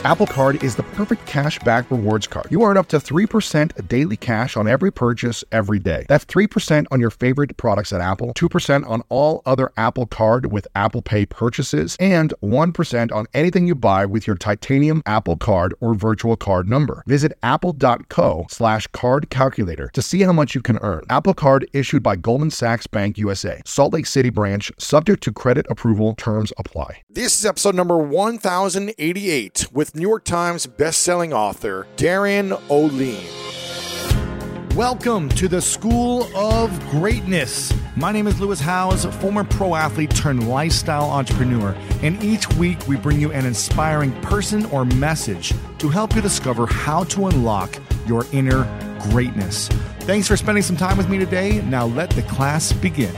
Apple Card is the perfect cash back rewards card. You earn up to 3% daily cash on every purchase every day. That's 3% on your favorite products at Apple, 2% on all other Apple Card with Apple Pay purchases, and 1% on anything you buy with your titanium Apple Card or virtual card number. Visit apple.co/card calculator to see how much you can earn. Apple Card issued by Goldman Sachs Bank USA, Salt Lake City branch, subject to credit approval. Terms apply. This is episode number 1088 with New York Times bestselling author Darren O'Lean. Welcome to the School of Greatness. My name is Lewis Howes, former pro athlete turned lifestyle entrepreneur, and each week we bring you an inspiring person or message to help you discover how to unlock your inner greatness. Thanks for spending some time with me today. Now let the class begin.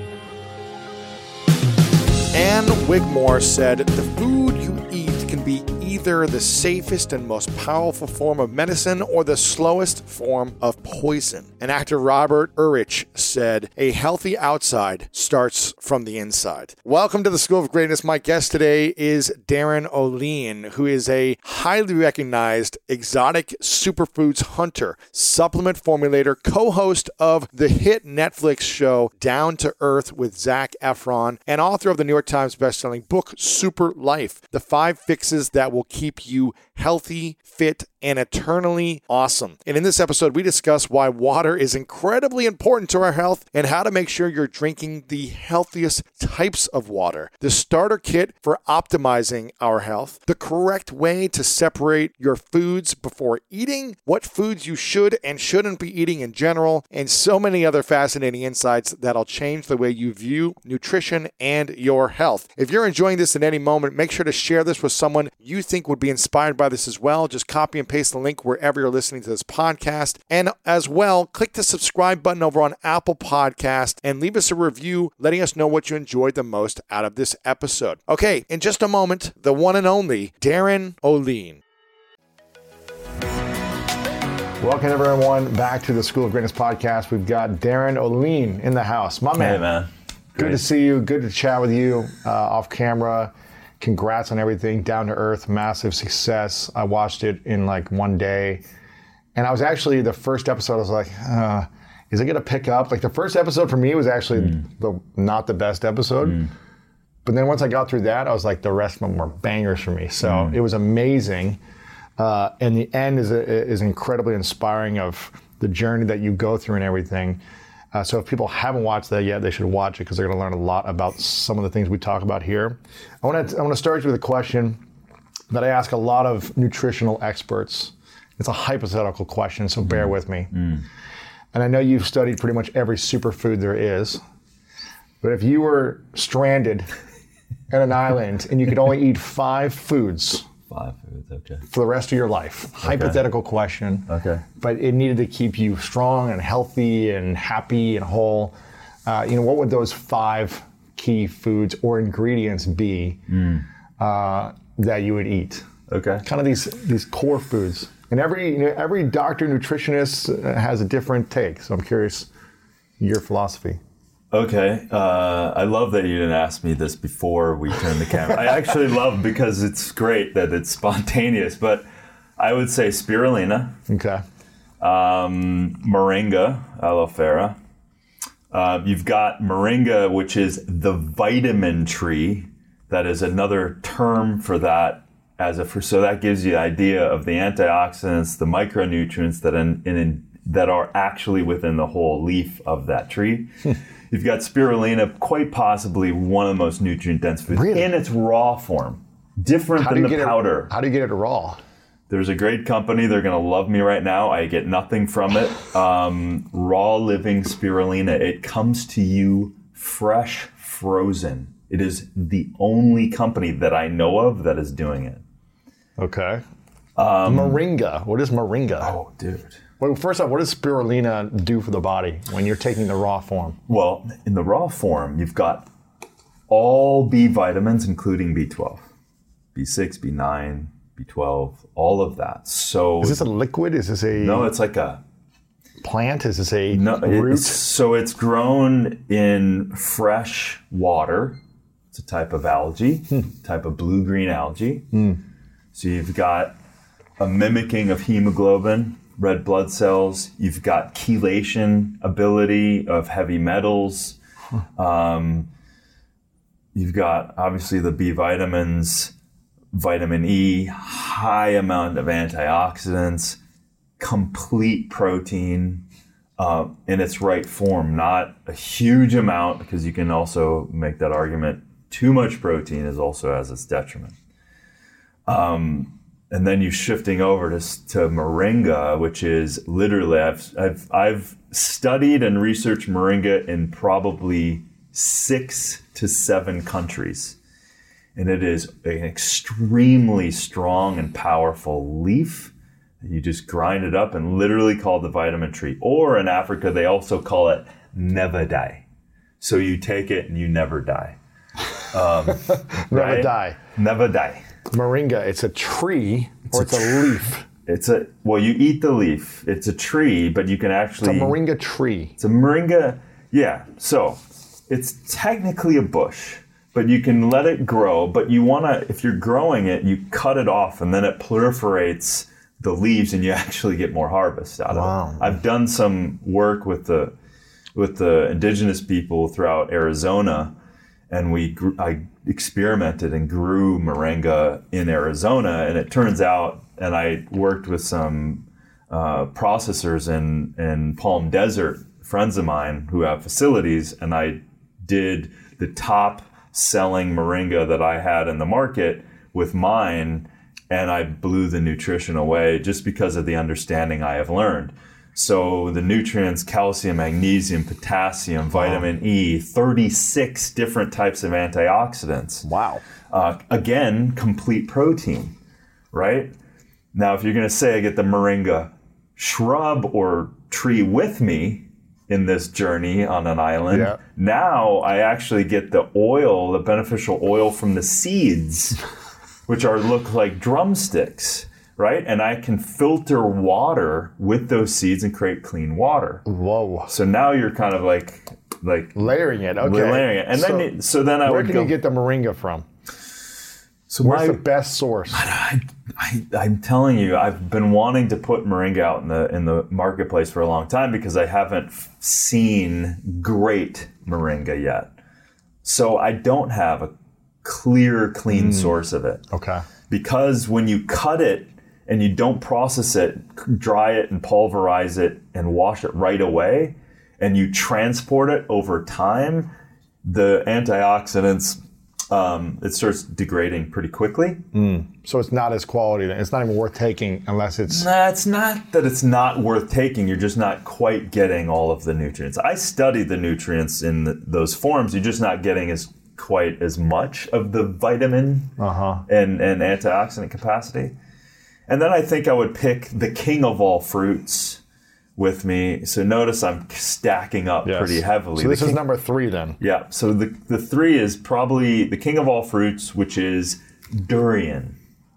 Anne Wigmore said, "The food you eat can be either the safest and most powerful form of medicine or the slowest form of poison." And actor Robert Urich said, "A healthy outside starts from the inside." Welcome to the School of Greatness. My guest today is Darren O'Lean, who is a highly recognized exotic superfoods hunter, supplement formulator, co-host of the hit Netflix show Down to Earth with Zac Efron, and author of the New York Times bestselling book Super Life, The 5 Fixes That Will Keep You Healthy, Fit, and Eternally Awesome. And in this episode, we discuss why water is incredibly important to our health and how to make sure you're drinking the healthiest types of water, the starter kit for optimizing our health, the correct way to separate your foods before eating, what foods you should and shouldn't be eating in general, and so many other fascinating insights that'll change the way you view nutrition and your health. If you're enjoying this at any moment, make sure to share this with someone you think would be inspired by this as well. Just copy and paste the link wherever you're listening to this podcast. And as well, click the subscribe button over on Apple Podcast and leave us a review letting us know what you enjoyed the most out of this episode. Okay, in just a moment, the one and only Darren O'Lean. Welcome, everyone, back to the School of Greatness podcast. We've got Darren O'Lean in the house. My man. Hey, man. Good to see you. Good to chat with you off camera. Congrats on everything. Down to Earth, massive success. I watched it in like one day. And I was actually, the first episode, I was like, is it going to pick up? Like the first episode for me was actually not the best episode. But then once I got through that, I was like, the rest of them were bangers for me. So it was amazing. And the end is incredibly inspiring of the journey that you go through and everything. So if people haven't watched that yet, they should watch it because they're going to learn a lot about some of the things we talk about here. I want to start you with a question that I ask a lot of nutritional experts. It's a hypothetical question, so bear with me. And I know you've studied pretty much every superfood there is, but if you were stranded at an island and you could only eat 5 foods, 5 foods, okay, for the rest of your life. Okay. Hypothetical question. Okay. But it needed to keep you strong and healthy and happy and whole. What would those 5 key foods or ingredients be that you would eat? Okay. Kind of these core foods. And every doctor, nutritionist has a different take. So I'm curious your philosophy. Okay. I love that you didn't ask me this before we turned the camera. I actually love because it's great that it's spontaneous, but I would say spirulina. Okay. Moringa, aloe vera. You've got moringa, which is the vitamin tree. That is another term for that. So that gives you the idea of the antioxidants, the micronutrients that are actually within the whole leaf of that tree. You've got spirulina, quite possibly one of the most nutrient-dense foods in its raw form. Different than the powder. How do you get it raw? There's a great company. They're going to love me right now. I get nothing from it. Raw living spirulina. It comes to you fresh, frozen. It is the only company that I know of that is doing it. Okay. Moringa. What is moringa? Oh, dude. Well, first off, what does spirulina do for the body when you're taking the raw form? Well, in the raw form, you've got all B vitamins, including B12, B6, B9, B12, all of that. So is this a liquid? Is this a... No, it's like a... plant? Is this a root? So it's grown in fresh water. It's a type of algae, type of blue-green algae. So you've got a mimicking of hemoglobin, red blood cells. You've got chelation ability of heavy metals. You've got obviously the B vitamins, vitamin E, high amount of antioxidants, complete protein in its right form, not a huge amount, because you can also make that argument. Too much protein is also has its detriment. And then you're shifting over to moringa, which is literally, I've studied and researched moringa in probably 6 to 7 countries. And it is an extremely strong and powerful leaf. You just grind it up and literally call it the vitamin tree. Or in Africa, they also call it never die. So you take it and you never die. Never die. Never die. Moringa, it's a tree or it's a leaf? Well, you eat the leaf. It's a tree, but you can actually... It's a moringa tree. It's a moringa, yeah. So it's technically a bush, but you can let it grow. But you want to, if you're growing it, you cut it off and then it proliferates the leaves and you actually get more harvest out of it. I've done some work with the indigenous people throughout Arizona, and I experimented and grew moringa in Arizona, and it turns out, and I worked with some processors in Palm Desert, friends of mine who have facilities, and I did the top selling moringa that I had in the market with mine, and I blew the nutrition away just because of the understanding I have learned. So the nutrients, calcium, magnesium, potassium, vitamin E, 36 different types of antioxidants. Wow. Again, complete protein, right? Now, if you're going to say I get the moringa shrub or tree with me in this journey on an island, now I actually get the oil, the beneficial oil from the seeds, which look like drumsticks. Right? And I can filter water with those seeds and create clean water. Whoa. So now you're kind of like layering it. Okay. Layering it. And then I where would can go, you get the moringa from? So where's the best source? I'm telling you, I've been wanting to put moringa out in the marketplace for a long time because I haven't seen great moringa yet. So I don't have a clean source of it. Okay. Because when you cut it, and you don't process it, dry it and pulverize it and wash it right away, and you transport it over time, the antioxidants, it starts degrading pretty quickly. So it's not as quality. It's not even worth taking unless it's... Nah, it's not that it's not worth taking. You're just not quite getting all of the nutrients. I studied the nutrients in those forms. You're just not getting quite as much of the vitamin and antioxidant capacity. And then I think I would pick the king of all fruits with me. So notice I'm stacking up pretty heavily. So this is number 3 then. Yeah. So the 3 is probably the king of all fruits, which is durian.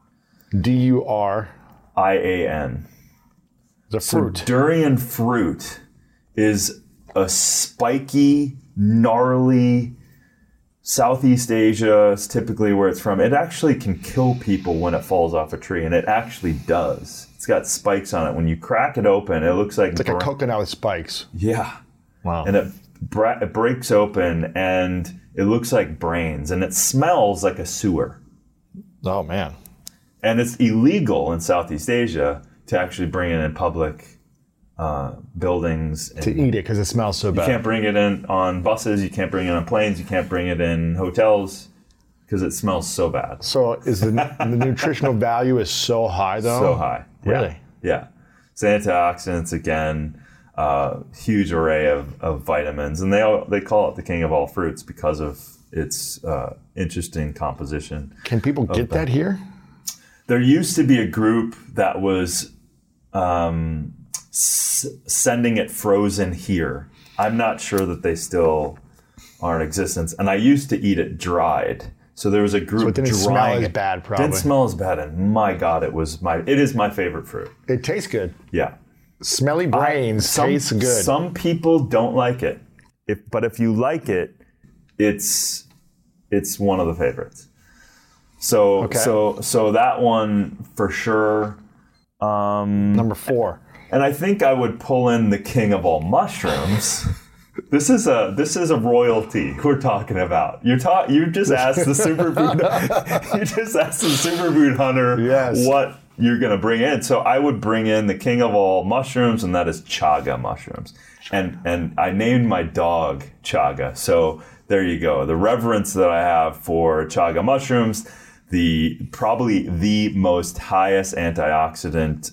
D-U-R-I-A-N. The fruit. So durian fruit is a spiky, gnarly... Southeast Asia is typically where it's from. It actually can kill people when it falls off a tree, and it actually does. It's got spikes on it. When you crack it open, it looks like... It's like a coconut with spikes. Yeah. Wow. And it breaks open, and it looks like brains, and it smells like a sewer. Oh, man. And it's illegal in Southeast Asia to actually bring it in public buildings. To eat it because it smells so bad. You can't bring it in on buses. You can't bring it on planes. You can't bring it in hotels because it smells so bad. So is the nutritional value is so high though? So high. Really? Yeah. So antioxidants, again, huge array of vitamins. And they call it the king of all fruits because of its interesting composition. Can people get that here? There used to be a group that was... sending it frozen here. I'm not sure that they still are in existence. And I used to eat it dried. So there was a group drying it. So it didn't smell as bad, probably. Didn't smell as bad. And my God, it is my favorite fruit. It tastes good. Yeah. Smelly brains tastes good. Some people don't like it. But if you like it, it's one of the favorites. So Okay. so that one for sure. Number 4. And I think I would pull in the king of all mushrooms. This is a royalty we're talking about. You just asked the superfood. You just asked the superfood hunter Yes. what you're going to bring in. So I would bring in the king of all mushrooms, and that is chaga mushrooms. And I named my dog Chaga. So there you go. The reverence that I have for chaga mushrooms, probably the most highest antioxidant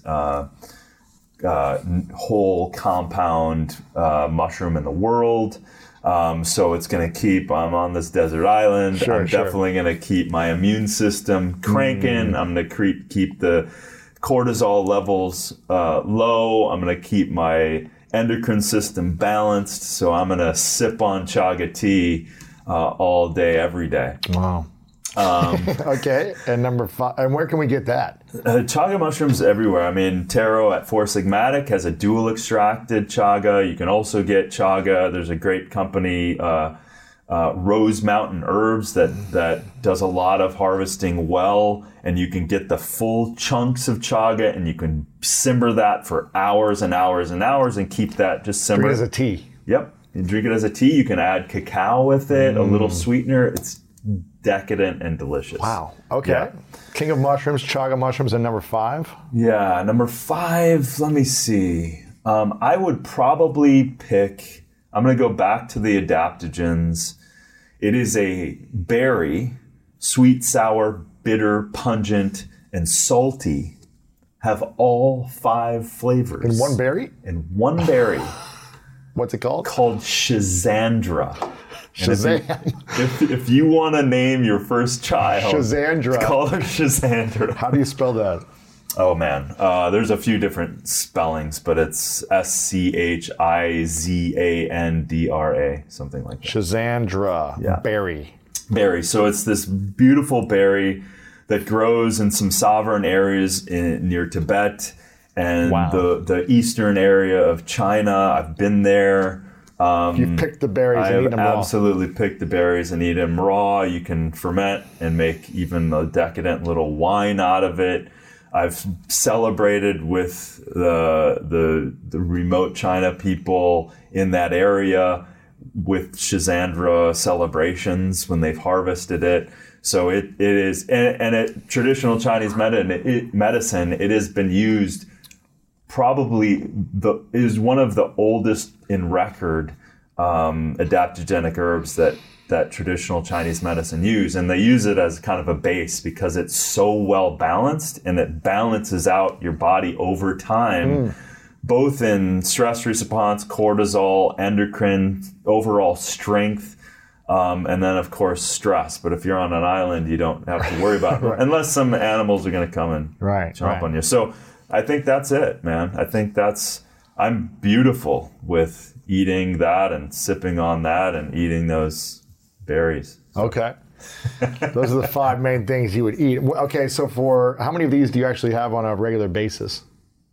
whole compound mushroom in the world. So it's going to keep, I'm on this desert island. Sure, I'm definitely going to keep my immune system cranking. I'm going to keep the cortisol levels low. I'm going to keep my endocrine system balanced. So I'm going to sip on chaga tea all day, every day. Wow. Okay, and number 5. And where can we get that? Chaga mushrooms everywhere. I mean, Taro at Four Sigmatic has a dual extracted chaga. You can also get chaga. There's a great company, Rose Mountain Herbs, that does a lot of harvesting well, and you can get the full chunks of chaga, and you can simmer that for hours and hours and hours and keep that just simmer. Drink it as a tea. Yep. You drink it as a tea. You can add cacao with it, a little sweetener. It's decadent and delicious. Wow. Okay. Yeah. King of mushrooms, chaga mushrooms, and number 5. Yeah, number 5, let me see. I would probably pick, I'm going to go back to the adaptogens. It is a berry, sweet, sour, bitter, pungent, and salty. Have all 5 flavors. In one berry? In one berry. What's it called? Called Shazandra. Shazam. If you want to name your first child, Shazandra. call her Shazandra. How do you spell that? Oh man, there's a few different spellings, but it's Schizandra, something like that. Shazandra. Yeah. Berry. Berry. So it's this beautiful berry that grows in some sovereign areas near Tibet and Wow. the eastern area of China. I've been there. You pick the berries and eat them raw. Absolutely pick the berries and eat them raw. You can ferment and make even a decadent little wine out of it. I've celebrated with the remote China people in that area with Shazandra celebrations when they've harvested it. So it is, and traditional Chinese medicine, it has been used probably is one of the oldest in record adaptogenic herbs that traditional Chinese medicine use, and they use it as kind of a base because it's so well balanced and it balances out your body over time, both in stress response, cortisol, endocrine, overall strength, and then of course stress. But if you're on an island, you don't have to worry about it unless some animals are going to come and jump on you. So I think that's it, man. I think I'm beautiful with eating that and sipping on that and eating those berries. Okay. Those are the 5 main things you would eat. Okay, so for how many of these do you actually have on a regular basis?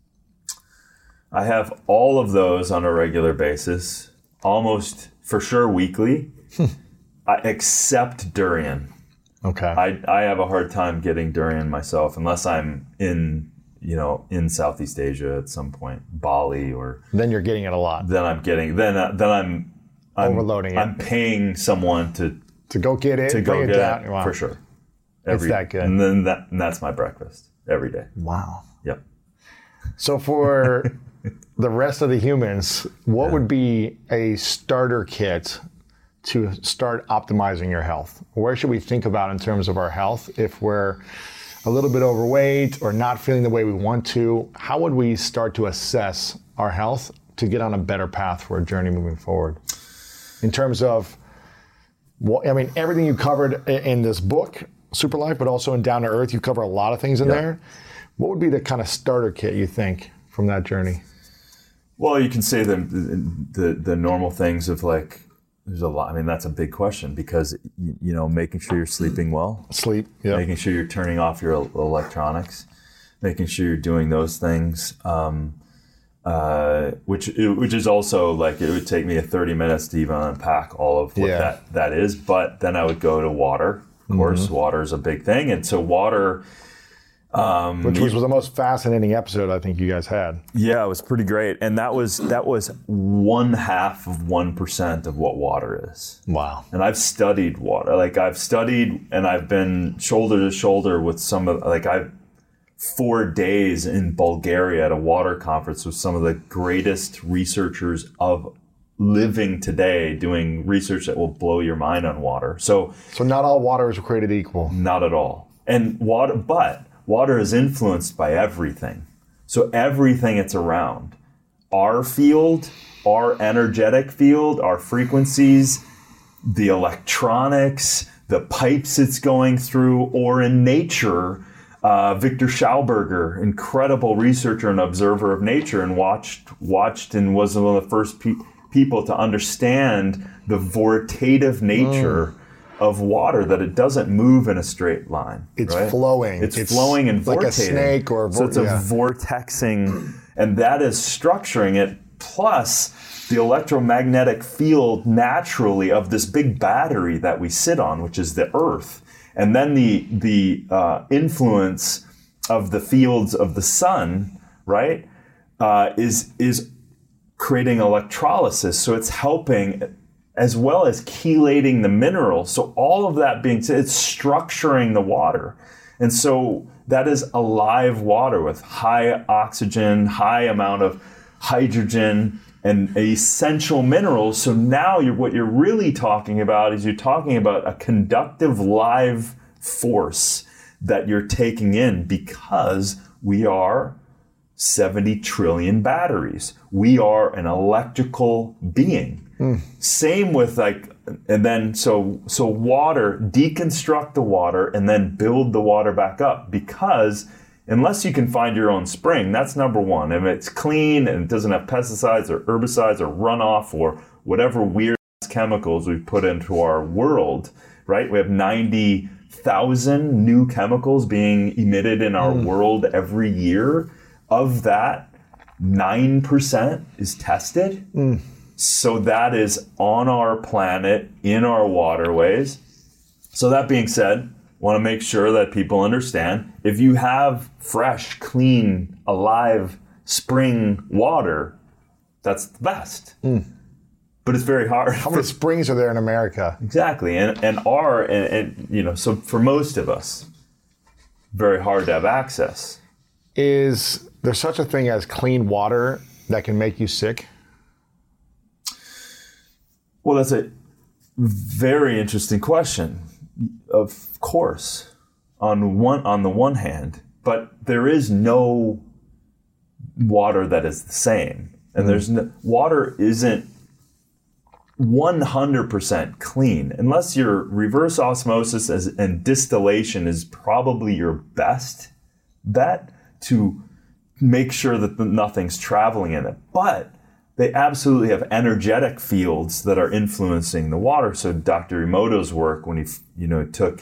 I have all of those on a regular basis, almost for sure weekly, except durian. Okay. I have a hard time getting durian myself unless I'm in Southeast Asia at some point, Bali, or then you're getting it a lot. Then I'm overloading it. I'm paying someone to go get it, to go bring it get down. it Wow. for sure. It's that good. And then that's my breakfast every day. Wow. Yep. So for the rest of the humans, what would be a starter kit to start optimizing your health? Where should we think about in terms of our health if we're a little bit overweight or not feeling the way we want to? How would we start to assess our health to get on a better path for a journey moving forward? In terms of, everything you covered in this book, Super Life, but also in Down to Earth, you cover a lot of things in there. What would be the kind of starter kit you think from that journey? Well, you can say the normal things of like, there's a lot. I mean, that's a big question because, making sure you're sleeping well. Sleep, yeah. Making sure you're turning off your electronics. Making sure you're doing those things. Which is also like, it would take me 30 minutes to even unpack all of what that is. But then I would go to water. Of course, water is a big thing. And so water... which was the most fascinating episode I think you guys had. Yeah, it was pretty great. And that was 0.5% of what water is. Wow. And I've studied water. Like I've studied and I've been shoulder to shoulder with some of, like I've 4 days in Bulgaria at a water conference with some of the greatest researchers of living today, doing research that will blow your mind on water. So not all water is created equal. Not at all. And water is influenced by everything. So everything it's around. Our field, our energetic field, our frequencies, the electronics, the pipes it's going through, or in nature, Victor Schauberger, incredible researcher and observer of nature, and watched and was one of the first people to understand the vortative nature of water, that it doesn't move in a straight line. It's right? flowing. It's flowing and like vortating. A snake or so it's a vortexing, and that is structuring it, plus the electromagnetic field naturally of this big battery that we sit on, which is the Earth, and then the influence of the fields of the sun, right, is creating electrolysis. So it's helping, as well as chelating the minerals. So all of that being said, it's structuring the water. And so that is alive water with high oxygen, high amount of hydrogen, and essential minerals. So now what you're really talking about is you're talking about a conductive live force that you're taking in, because we are 70 trillion batteries. We are an electrical being. Same with and then so water, deconstruct the water and then build the water back up, because unless you can find your own spring, that's number one. If it's clean and it doesn't have pesticides or herbicides or runoff or whatever weird chemicals we put into our world, right? We have 90,000 new chemicals being emitted in our world every year. Of that, 9% is tested. So that is on our planet, in our waterways. So that being said, want to make sure that people understand, if you have fresh, clean, alive spring water, that's the best. But it's very hard. How many springs are there in America? Exactly. And so for most of us, very hard to have access. Is there such a thing as clean water that can make you sick? Well, that's a very interesting question. Of course, on the one hand, but there is no water that is the same, and water isn't 100% clean unless your reverse osmosis and distillation is probably your best bet to make sure that nothing's traveling in it. But they absolutely have energetic fields that are influencing the water. So Dr. Emoto's work, when he took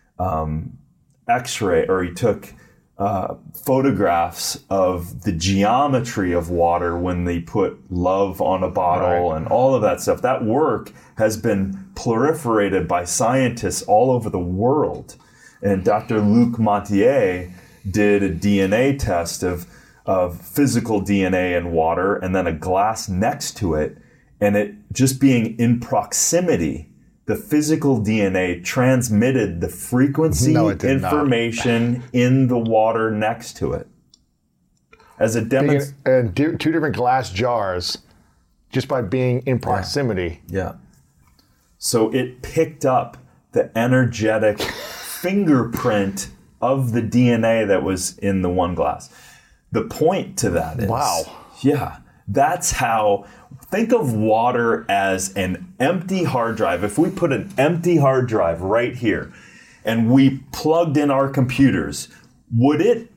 X-ray, or he took photographs of the geometry of water when they put love on a bottle, and all of that stuff, that work has been proliferated by scientists all over the world. And Dr. Luc Montagnier did a DNA test of physical DNA in water, and then a glass next to it, and it just being in proximity, the physical DNA transmitted the frequency information in the water next to it. As a and two different glass jars, just by being in proximity. Yeah. So it picked up the energetic fingerprint of the DNA that was in the one glass. The point to that is, yeah, that's how, think of water as an empty hard drive. If we put an empty hard drive right here and we plugged in our computers, would it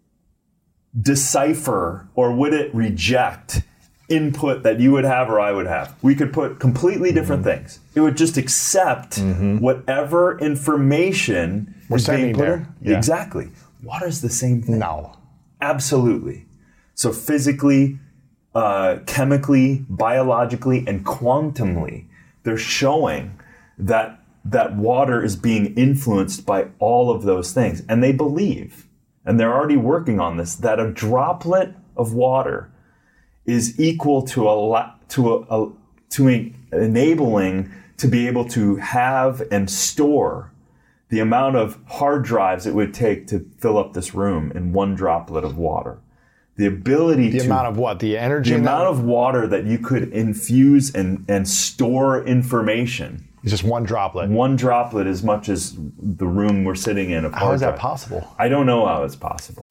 decipher or would it reject input that you would have or I would have? We could put completely different things. It would just accept whatever information we're sending there. Yeah. Exactly. Water is the same thing. No. Absolutely. So physically, chemically, biologically, and quantumly, they're showing that that water is being influenced by all of those things. And they believe, and they're already working on this, that a droplet of water is equal to enabling to be able to have and store the amount of hard drives it would take to fill up this room in one droplet of water. The ability The amount of what? The energy? The amount of water that you could infuse and store information. It's just one droplet. One droplet as much as the room we're sitting in. How is that possible? I don't know how it's possible.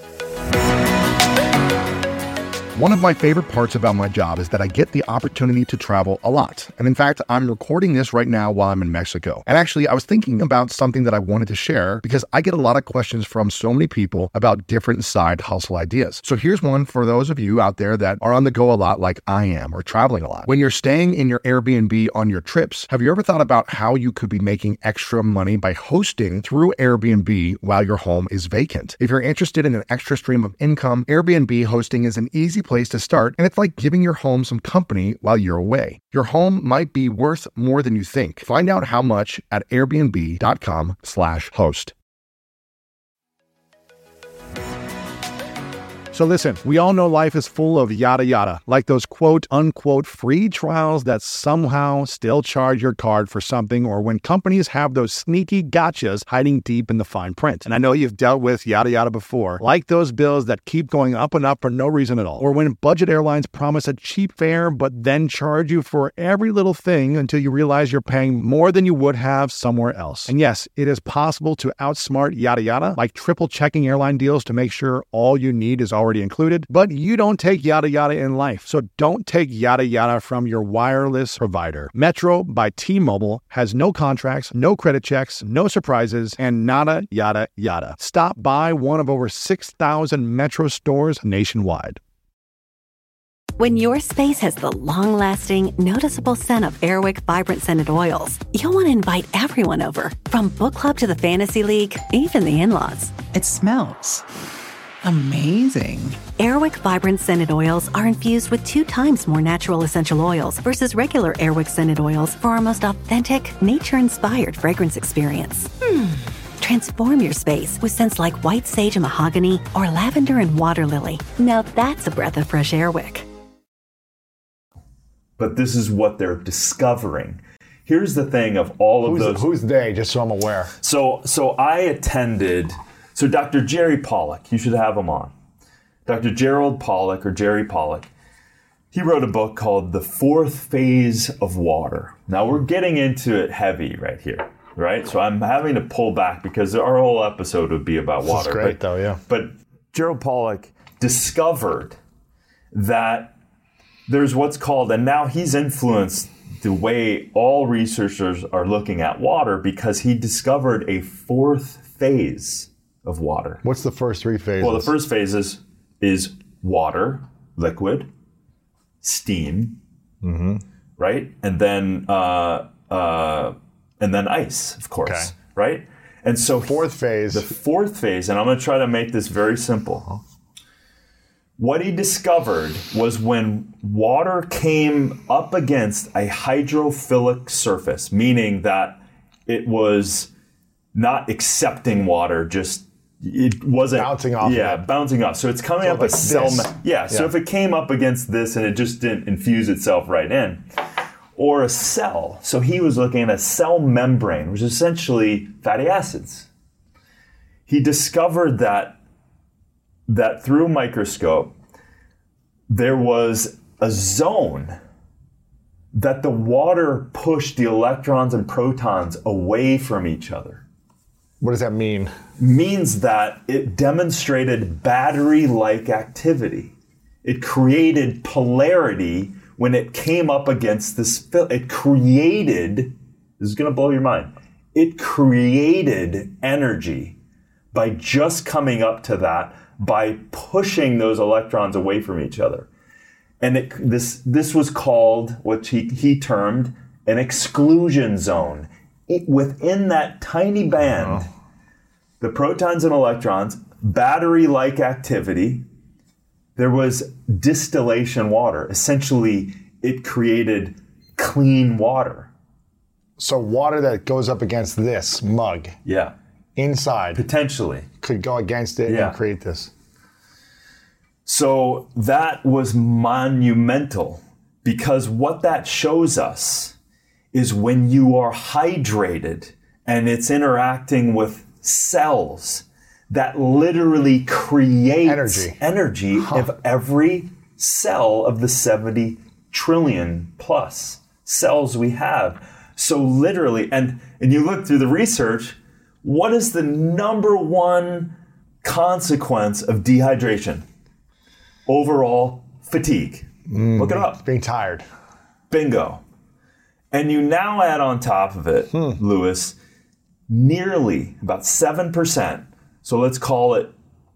One of my favorite parts about my job is that I get the opportunity to travel a lot. And in fact, I'm recording this right now while I'm in Mexico. And actually, I was thinking about something that I wanted to share because I get a lot of questions from so many people about different side hustle ideas. So here's one for those of you out there that are on the go a lot like I am or traveling a lot. When you're staying in your Airbnb on your trips, have you ever thought about how you could be making extra money by hosting through Airbnb while your home is vacant? If you're interested in an extra stream of income, Airbnb hosting is an easy place to start, and it's like giving your home some company while you're away. Your home might be worth more than you think. Find out how much at airbnb.com/host. So listen, we all know life is full of yada yada, like those quote unquote free trials that somehow still charge your card for something, or when companies have those sneaky gotchas hiding deep in the fine print. And I know you've dealt with yada yada before, like those bills that keep going up and up for no reason at all, or when budget airlines promise a cheap fare but then charge you for every little thing until you realize you're paying more than you would have somewhere else. And yes, it is possible to outsmart yada yada, like triple checking airline deals to make sure all you need is already included, but you don't take yada yada in life. So don't take yada yada from your wireless provider. Metro by T-Mobile has no contracts, no credit checks, no surprises, and nada yada yada. Stop by one of over 6,000 Metro stores nationwide. When your space has the long-lasting, noticeable scent of Airwick Vibrant Scented Oils, you'll want to invite everyone over, from book club to the fantasy league, even the in-laws. It smells amazing. Airwick Vibrant Scented Oils are infused with 2 times more natural essential oils versus regular Airwick Scented Oils for our most authentic, nature-inspired fragrance experience. Transform your space with scents like white sage and mahogany or lavender and water lily. Now that's a breath of fresh Airwick. But this is what they're discovering. Here's the thing of all of those. Who's they, just so I'm aware? So I attended, so Dr. Jerry Pollack, you should have him on. Dr. Gerald Pollack, or Jerry Pollack, he wrote a book called The Fourth Phase of Water. Now we're getting into it heavy right here, right? So I'm having to pull back because our whole episode would be about water. That's great though, yeah. But Gerald Pollack discovered that there's what's called, and now he's influenced the way all researchers are looking at water because he discovered a fourth phase of water. What's the first 3 phases? Well, the first phases is water, liquid, steam, right? And then ice, of course, Okay. right? And so fourth phase. the fourth phase, and I'm going to try to make this very simple. What he discovered was when water came up against a hydrophilic surface, meaning that it was not accepting water, just it wasn't Bouncing off of it. bouncing off. So it's coming So up like a cell. this. So if it came up against this and it just didn't infuse itself right in, or a cell. So he was looking at a cell membrane, which is essentially fatty acids. He discovered that through a microscope, there was a zone that the water pushed the electrons and protons away from each other. What does that mean? Means that it demonstrated battery-like activity. It created polarity when it came up against this. It created, this is going to blow your mind, it created energy by just coming up to that, by pushing those electrons away from each other. And this was called, what he termed, an exclusion zone. Within that tiny band, the protons and electrons, battery-like activity, there was distillation water. Essentially, it created clean water. So water that goes up against this mug Yeah, inside potentially. could go against it Yeah. and create this. So that was monumental, because what that shows us is when you are hydrated and it's interacting with cells, that literally creates energy of every cell of the 70 trillion plus cells we have. So literally, and you look through the research, what is the number one consequence of dehydration? Overall fatigue. Look it up. Being tired. Bingo. And you now add on top of it, Lewis, nearly about 7%. So let's call it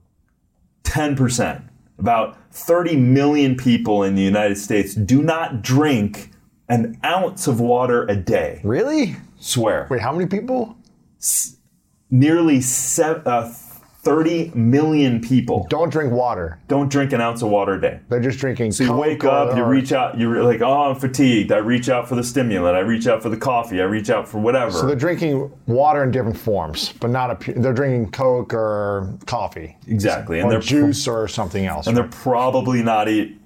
10%. About 30 million people in the United States do not drink an ounce of water a day. Really? Swear. Wait, how many people? Nearly 30 million people Don't drink water. don't drink an ounce of water a day. They're just drinking So you wake up, you reach out, you're like, oh, I'm fatigued. I reach out for the stimulant. I reach out for the coffee. I reach out for whatever. So they're drinking water in different forms, but not they're drinking Coke or coffee. Exactly. And Or they're juice or something else. and they're probably not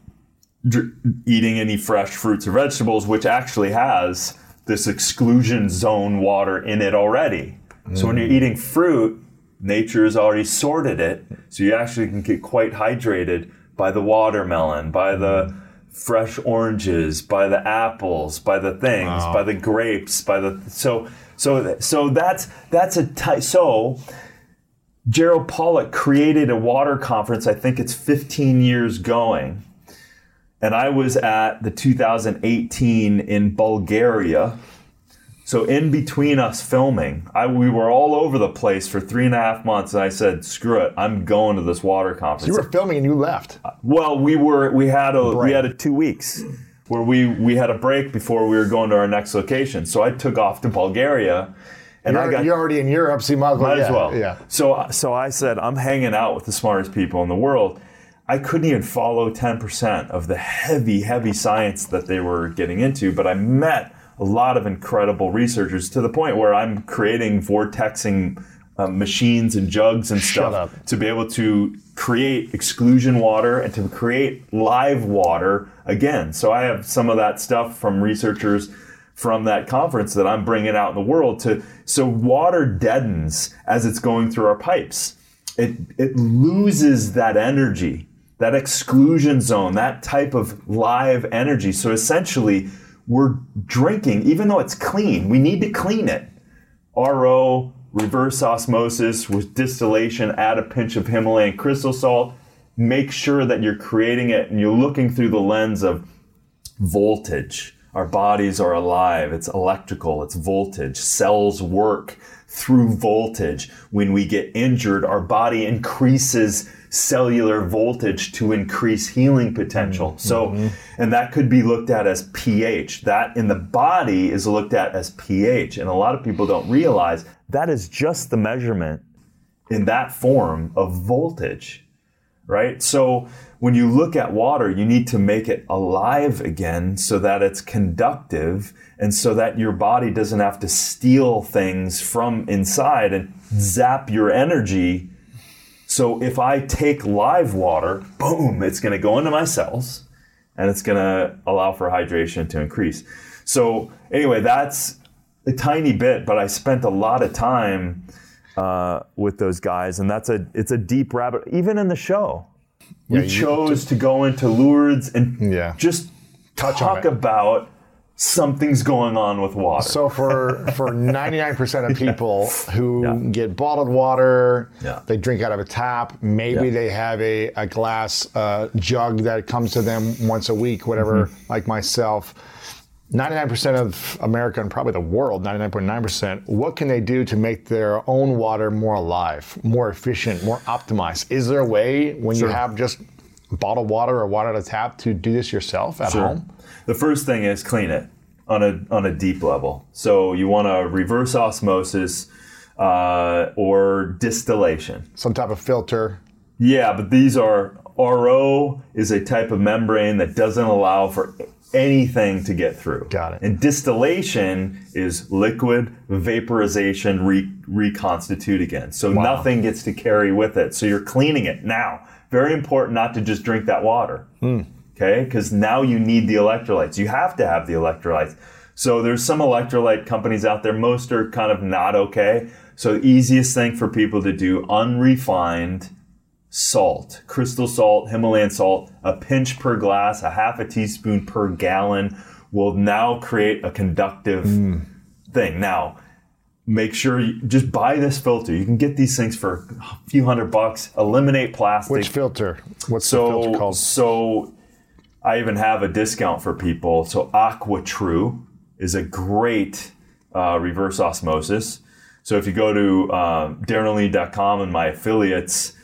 eating any fresh fruits or vegetables, which actually has this exclusion zone water in it already. So when you're eating fruit, nature has already sorted it, so you actually can get quite hydrated by the watermelon, by the fresh oranges, by the apples, by the things, by the grapes, by the so that's a so Gerald Pollack created a water conference. I think it's 15 years going, and I was at the 2018 in Bulgaria. So in between us filming, we were all over the place for 3.5 months, and I said, "Screw it, I'm going to this water conference." You were filming and you left. Well, we had a 2 weeks where we had a break before we were going to our next location. So I took off to Bulgaria, and You're already in Europe, so you might as well. Yeah. So I said, I'm hanging out with the smartest people in the world. I couldn't even follow 10% of the heavy science that they were getting into, but I met a lot of incredible researchers to the point where I'm creating vortexing machines and jugs and stuff to be able to create exclusion water and to create live water again. So I have some of that stuff from researchers from that conference that I'm bringing out in the world so water deadens as it's going through our pipes. It loses that energy, that exclusion zone, that type of live energy. So essentially, we're drinking, even though it's clean, we need to clean it. RO, reverse osmosis with distillation, add a pinch of Himalayan crystal salt. Make sure that you're creating it and you're looking through the lens of voltage. Our bodies are alive. It's electrical. It's voltage. Cells work through voltage. When we get injured, our body increases cellular voltage to increase healing potential. And that could be looked at as pH. That in the body is looked at as pH. And a lot of people don't realize that is just the measurement in that form of voltage, right? So when you look at water, you need to make it alive again so that it's conductive and so that your body doesn't have to steal things from inside and zap your energy. So if I take live water, boom, it's going to go into my cells and it's going to allow for hydration to increase. So anyway, that's a tiny bit, but I spent a lot of time with those guys, and it's a deep rabbit. Even in the show, we chose to go into Lourdes and just talk about something's going on with water. So for 99% of people who get bottled water, they drink out of a tap, maybe they have a glass jug that comes to them once a week, whatever, like myself. 99% of America and probably the world, 99.9%, what can they do to make their own water more alive, more efficient, more optimized? Is there a way when you have just bottled water or water out of tap to do this yourself at home? The first thing is clean it on a deep level. So you want to reverse osmosis or distillation. Some type of filter. Yeah, but these are RO is a type of membrane that doesn't allow for anything to get through. Got it. And distillation is liquid, vaporization, reconstitute again. So nothing gets to carry with it. So you're cleaning it. Now, very important not to just drink that water. Okay? Because now you need the electrolytes. You have to have the electrolytes. So there's some electrolyte companies out there. Most are kind of not okay. So the easiest thing for people to do, unrefined salt, crystal salt, Himalayan salt, a pinch per glass, a half a teaspoon per gallon will now create a conductive thing. Now, make sure you just buy this filter. You can get these things for a few $100. Eliminate plastic. Which filter? What's the filter called? So I even have a discount for people. So AquaTrue is a great reverse osmosis. So if you go to DarrenO'Leary.com and my affiliates,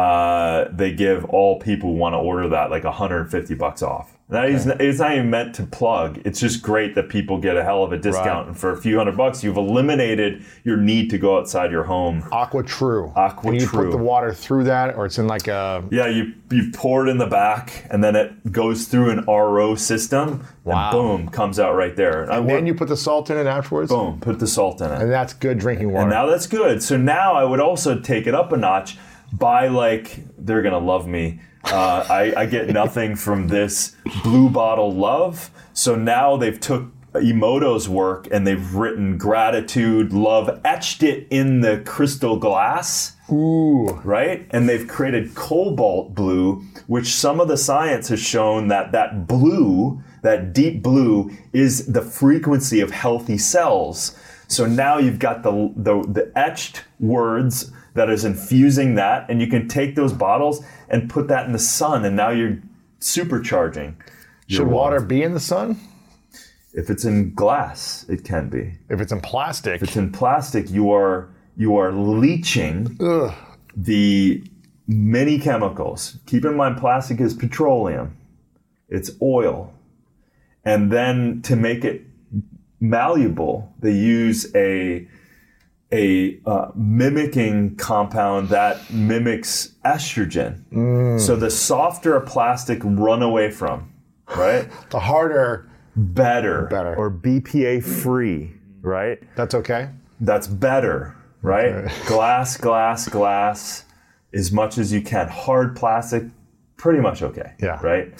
they give all people who want to order that like $150 off. That is, it's not even meant to plug. It's just great that people get a hell of a discount. And for a few $100, you've eliminated your need to go outside your home. AquaTrue. AquaTrue. And you put the water through that, or it's in like a... Yeah, you pour it in the back, and then it goes through an RO system, and boom, comes out right there. And then you put the salt in it afterwards? Boom, put the salt in it. And that's good drinking water. And now that's good. So now I would also take it up a notch. Buy they're gonna love me. I get nothing from this Blue Bottle Love. So now they've took Emoto's work and they've written gratitude, love, etched it in the crystal glass. Ooh. Right? And they've created cobalt blue, which some of the science has shown that blue, that deep blue, is the frequency of healthy cells. So now you've got the etched words that is infusing that, and you can take those bottles and put that in the sun, and now you're supercharging. Should water be in the sun? If it's in glass, it can be. If it's in plastic. If it's in plastic, you are leaching the many chemicals. Keep in mind, plastic is petroleum. It's oil. And then to make it malleable, they use a mimicking compound that mimics estrogen. So the softer a plastic, run away from, right? The harder, better. Or BPA free, right? That's okay? That's better, right? Okay. Glass, as much as you can. Hard plastic, pretty much okay, right?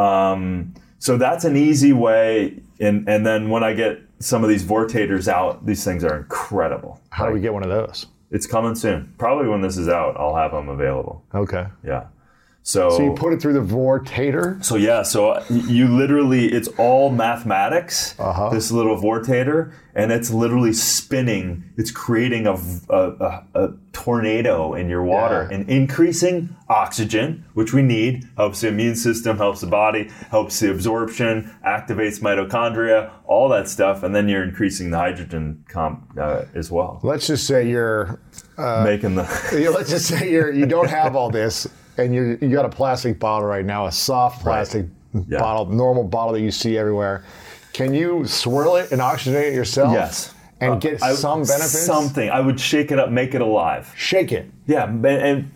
So that's an easy way. And then when I get some of these Vortators out, these things are incredible. How do we get one of those? It's coming soon. Probably when this is out, I'll have them available. Okay. Yeah. So you put it through the Vortator? So you literally, it's all mathematics, this little Vortator, and it's literally spinning. It's creating a tornado in your water and increasing oxygen, which we need, helps the immune system, helps the body, helps the absorption, activates mitochondria, all that stuff, and then you're increasing the hydrogen as well. Let's just say you're making the. Let's just say you don't have all this. And you got a plastic bottle right now, a soft plastic bottle, normal bottle that you see everywhere. Can you swirl it and oxygenate it yourself? Yes. And get some benefits? Something. I would shake it up, make it alive. Shake it? Yeah, and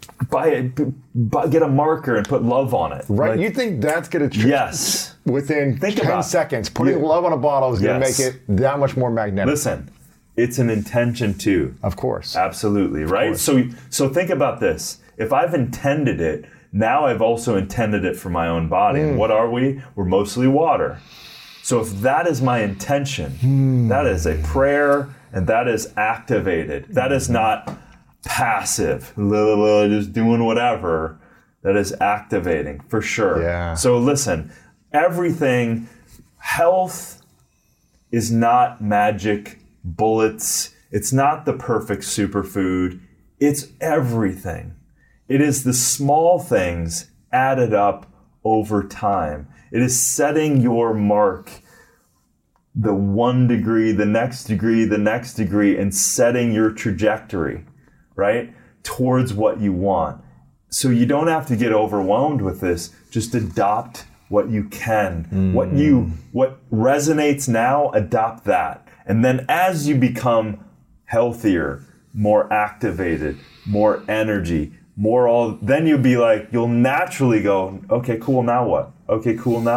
get a marker and put love on it. Right. You think that's going to... Yes. Within 10 seconds, putting love on a bottle is going to make it that much more magnetic. Listen, it's an intention too. Of course. Absolutely, right? So think about this. If I've intended it, now I've also intended it for my own body. And what are we? We're mostly water. So if that is my intention, that is a prayer, and that is activated. That is not passive, just doing whatever. That is activating, for sure. Yeah. So listen, everything, health is not magic bullets. It's not the perfect superfood. It's everything. It is the small things added up over time. It is setting your mark, the 1 degree, the next degree, the next degree, and setting your trajectory, right, towards what you want. So you don't have to get overwhelmed with this. Just adopt what you can. What resonates now, adopt that. And then as you become healthier, more activated, more energy, then you'll be like, you'll naturally go, okay, cool, now what? Okay, cool, now what?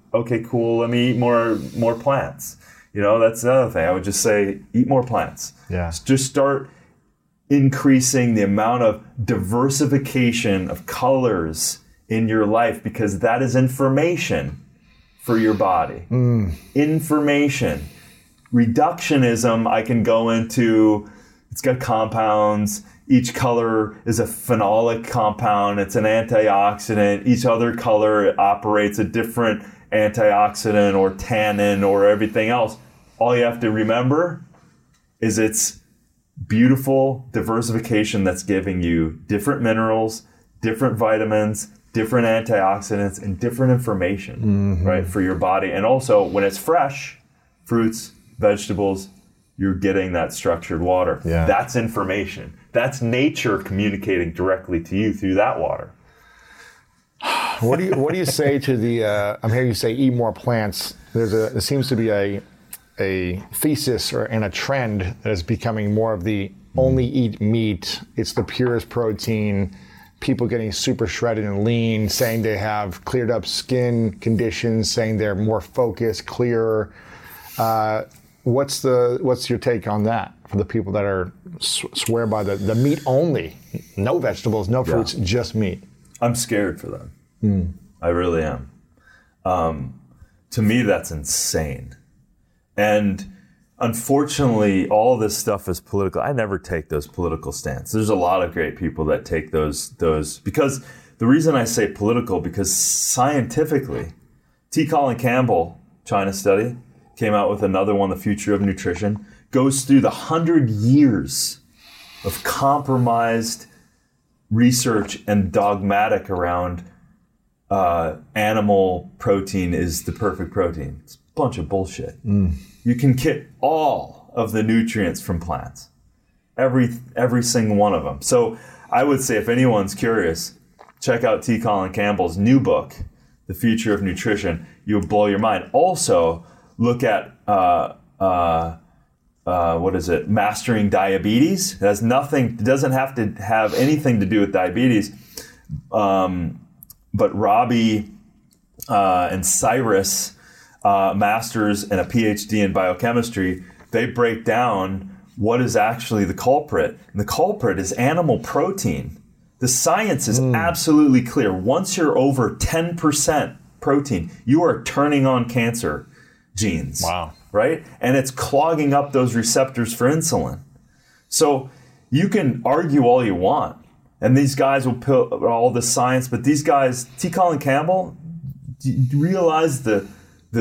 okay, cool, let me eat more plants. That's another thing. I would just say, eat more plants. Yeah. Just start increasing the amount of diversification of colors in your life, because that is information for your body. Information. Reductionism, I can go into, it's got compounds. Each color is a phenolic compound. It's an antioxidant. Each other color operates a different antioxidant or tannin or everything else. All you have to remember is it's beautiful diversification that's giving you different minerals, different vitamins, different antioxidants, and different information, right, for your body. And also, when it's fresh, fruits, vegetables, you're getting that structured water. Yeah. That's information. That's nature communicating directly to you through that water. What do you say to the? I'm hearing you say eat more plants. There seems to be a thesis and a trend that is becoming more of the only eat meat. It's the purest protein. People getting super shredded and lean, saying they have cleared up skin conditions, saying they're more focused, clearer. What's your take on that for the people that are swear by the meat only, no vegetables, no fruits, just meat? I'm scared for them. I really am. To me, that's insane. And unfortunately, all this stuff is political. I never take those political stances. There's a lot of great people that take those, because the reason I say political, because scientifically, T. Colin Campbell, China study, came out with another one, The Future of Nutrition, goes through the 100 years of compromised research and dogmatic around animal protein is the perfect protein. It's a bunch of bullshit. You can get all of the nutrients from plants, every single one of them. So I would say, if anyone's curious, check out T. Colin Campbell's new book, The Future of Nutrition. You'll blow your mind. Also, look at what is it? Mastering Diabetes. It has nothing. It doesn't have to have anything to do with diabetes. But Robbie and Cyrus, masters and a PhD in biochemistry, they break down what is actually the culprit. And the culprit is animal protein. The science is absolutely clear. Once you're over 10% protein, you are turning on cancer genes. Wow. Right? And it's clogging up those receptors for insulin. So you can argue all you want, and these guys will put all the science, but these guys, T. Colin Campbell, do you realize the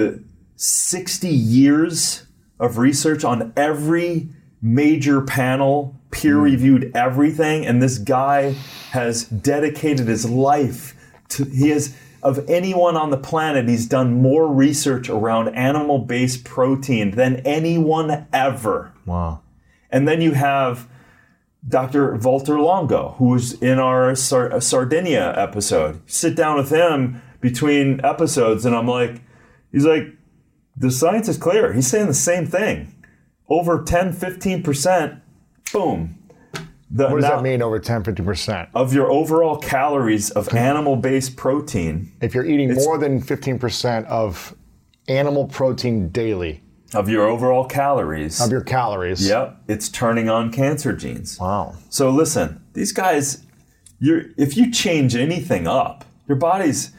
60 years of research on every major panel, peer-reviewed everything, and this guy has dedicated his life to, of anyone on the planet, he's done more research around animal-based protein than anyone ever. Wow. And then you have Dr. Walter Longo, who was in our Sardinia episode. Sit down with him between episodes, and he's like, the science is clear. He's saying the same thing. Over 10, 15%, boom. What does that mean, over 10, 50%? Of your overall calories of animal-based protein. If you're eating more than 15% of animal protein daily. Of your overall calories. Of your calories. Yep. It's turning on cancer genes. Wow. So listen, these guys, if you change anything up, your body's,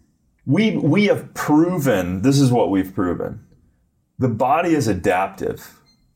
we have proven, this is what we've proven. The body is adaptive.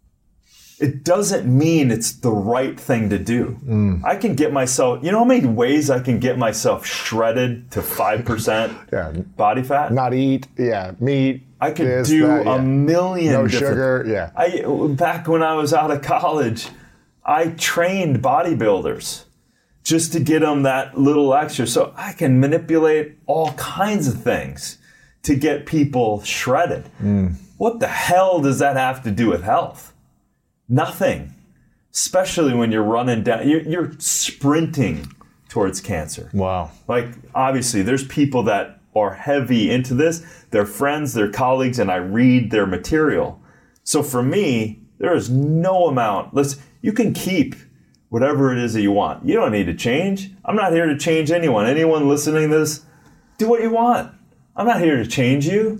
It doesn't mean it's the right thing to do. I can get myself, you know how many ways I can get myself shredded to 5% body fat? Not eat, meat. I could do a million no different, sugar, back when I was out of college, I trained bodybuilders just to get them that little extra. So I can manipulate all kinds of things to get people shredded. What the hell does that have to do with health? Nothing, especially when you're running down, you're sprinting towards cancer. Wow. Like, obviously, there's people that are heavy into this, their friends, their colleagues, and I read their material. So for me, there is no amount. You can keep whatever it is that you want. You don't need to change. I'm not here to change anyone. Anyone listening to this, do what you want. I'm not here to change you.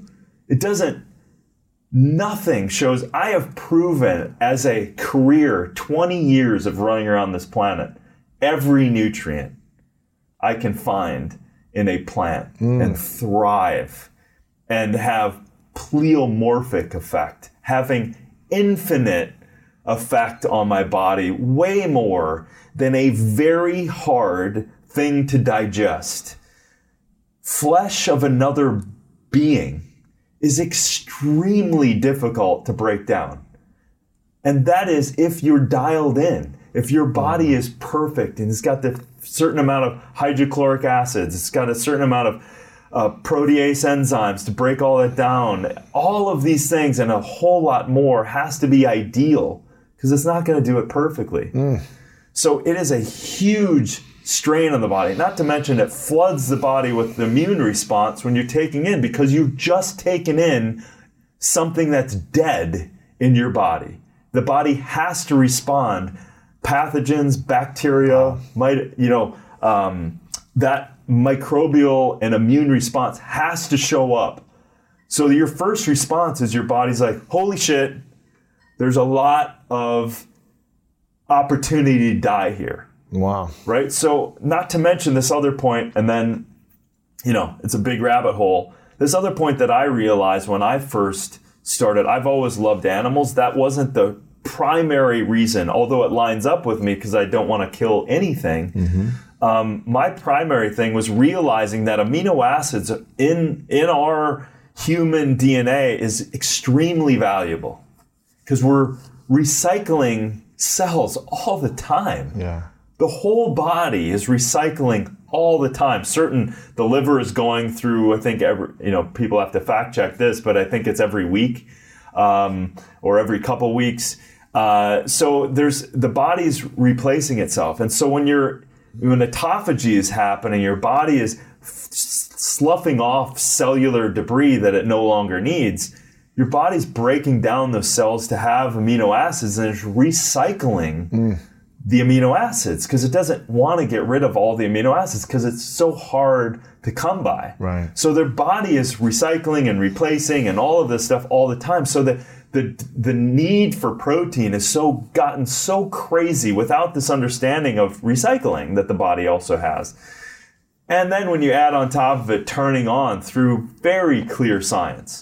It doesn't, nothing shows. I have proven as a career, 20 years of running around this planet, every nutrient I can find in a plant and thrive and have pleomorphic effect, having infinite effect on my body, way more than a very hard thing to digest. Flesh of another being is extremely difficult to break down. And that is if you're dialed in, if your body is perfect and it's got the certain amount of hydrochloric acids, it's got a certain amount of protease enzymes to break all that down. All of these things and a whole lot more has to be ideal because it's not going to do it perfectly. So it is a huge strain on the body. Not to mention it floods the body with the immune response when you're taking in, because you've just taken in something that's dead in your body. The body has to respond. Pathogens, bacteria, that microbial and immune response has to show up. So your first response is your body's like, holy shit, there's a lot of opportunity to die here. Wow. Right? So not to mention this other point, and then, it's a big rabbit hole. This other point that I realized when I first started, I've always loved animals. That wasn't the primary reason, although it lines up with me because I don't want to kill anything. My primary thing was realizing that amino acids in our human DNA is extremely valuable because we're recycling cells all the time. Yeah. The whole body is recycling all the time. The liver is going through, I think people have to fact check this, but I think it's every week or every couple weeks. So the body's replacing itself. And so when autophagy is happening, your body is sloughing off cellular debris that it no longer needs. Your body's breaking down those cells to have amino acids, and it's recycling the amino acids because it doesn't want to get rid of all the amino acids because it's so hard to come by. Right. So their body is recycling and replacing and all of this stuff all the time. So the need for protein is gotten so crazy without this understanding of recycling that the body also has. And then when you add on top of it turning on through very clear science,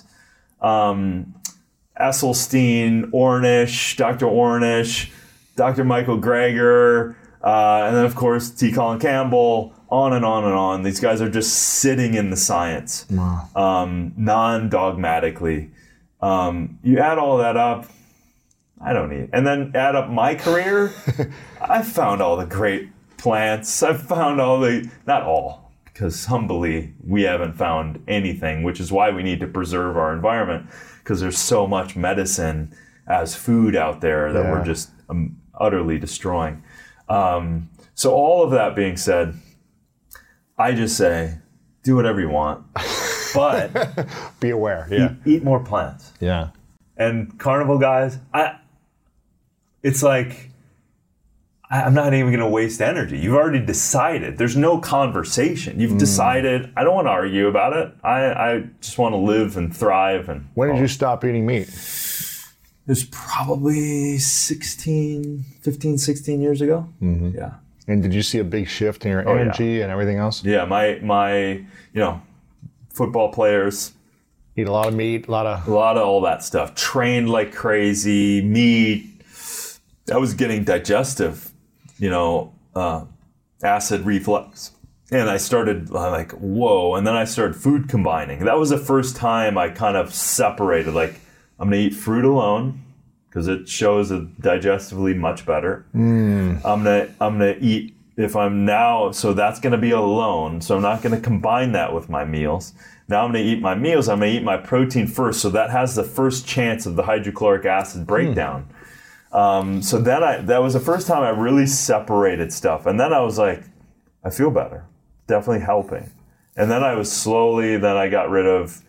Esselstyn, Ornish, Dr. Ornish, Dr. Michael Greger, and then of course T. Colin Campbell, on and on and on. These guys are just sitting in the science, non-dogmatically. You add all that up, I don't need it. And then add up my career, I've found all the great plants. I've found not all, because humbly, we haven't found anything, which is why we need to preserve our environment, because there's so much medicine as food out there that we're just utterly destroying. So all of that being said, I just say, do whatever you want, but be aware. Yeah. Eat more plants. Yeah. And carnivore guys, it's like, I'm not even going to waste energy. You've already decided. There's no conversation. You've decided. I don't want to argue about it. I just want to live and thrive. And when did you stop eating meat? It was probably 16 years ago. Mm-hmm. Yeah. And did you see a big shift in your energy and everything else? Yeah, my football players eat a lot of meat, a lot of all that stuff. Trained like crazy, meat. I was getting digestive, acid reflux. And I started like, whoa. And then I started food combining. That was the first time I kind of separated, like, I'm going to eat fruit alone because it shows digestively much better. I'm going to eat so that's going to be alone. So I'm not going to combine that with my meals. Now I'm going to eat my meals. I'm going to eat my protein first. So that has the first chance of the hydrochloric acid breakdown. So then that was the first time I really separated stuff. And then I was like, I feel better. Definitely helping. And then I got rid of,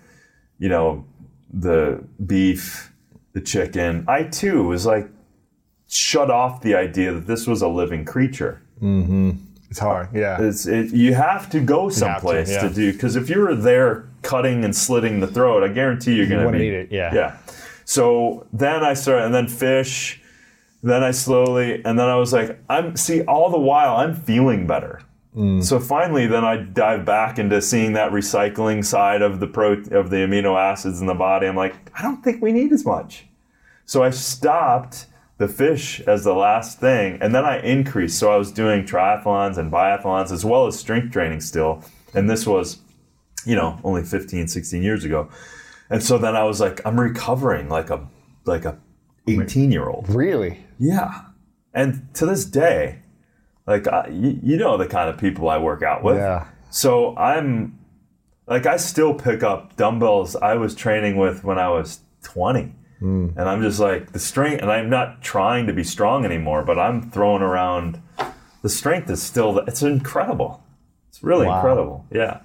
the beef, the chicken. I too was like, shut off the idea that this was a living creature. Mm-hmm. It's hard. Yeah. You have to go someplace to do, because if you were there cutting and slitting the throat, I guarantee you're going to eat it. Yeah. Yeah. So then I started, and then fish. Then I slowly, and then I was like, all the while I'm feeling better. So finally, then I dive back into seeing that recycling side of the amino acids in the body. I'm like, I don't think we need as much. So I stopped the fish as the last thing, and then I increased. So I was doing triathlons and biathlons as well as strength training still. And this was, only 15, 16 years ago. And so then I was like, I'm recovering like a 18-year-old. Really? Yeah. And to this day, like, the kind of people I work out with. Yeah. So I still pick up dumbbells I was training with when I was 20. And I'm just like, the strength, and I'm not trying to be strong anymore, but I'm throwing around, the strength is still, it's incredible. It's really incredible. Yeah.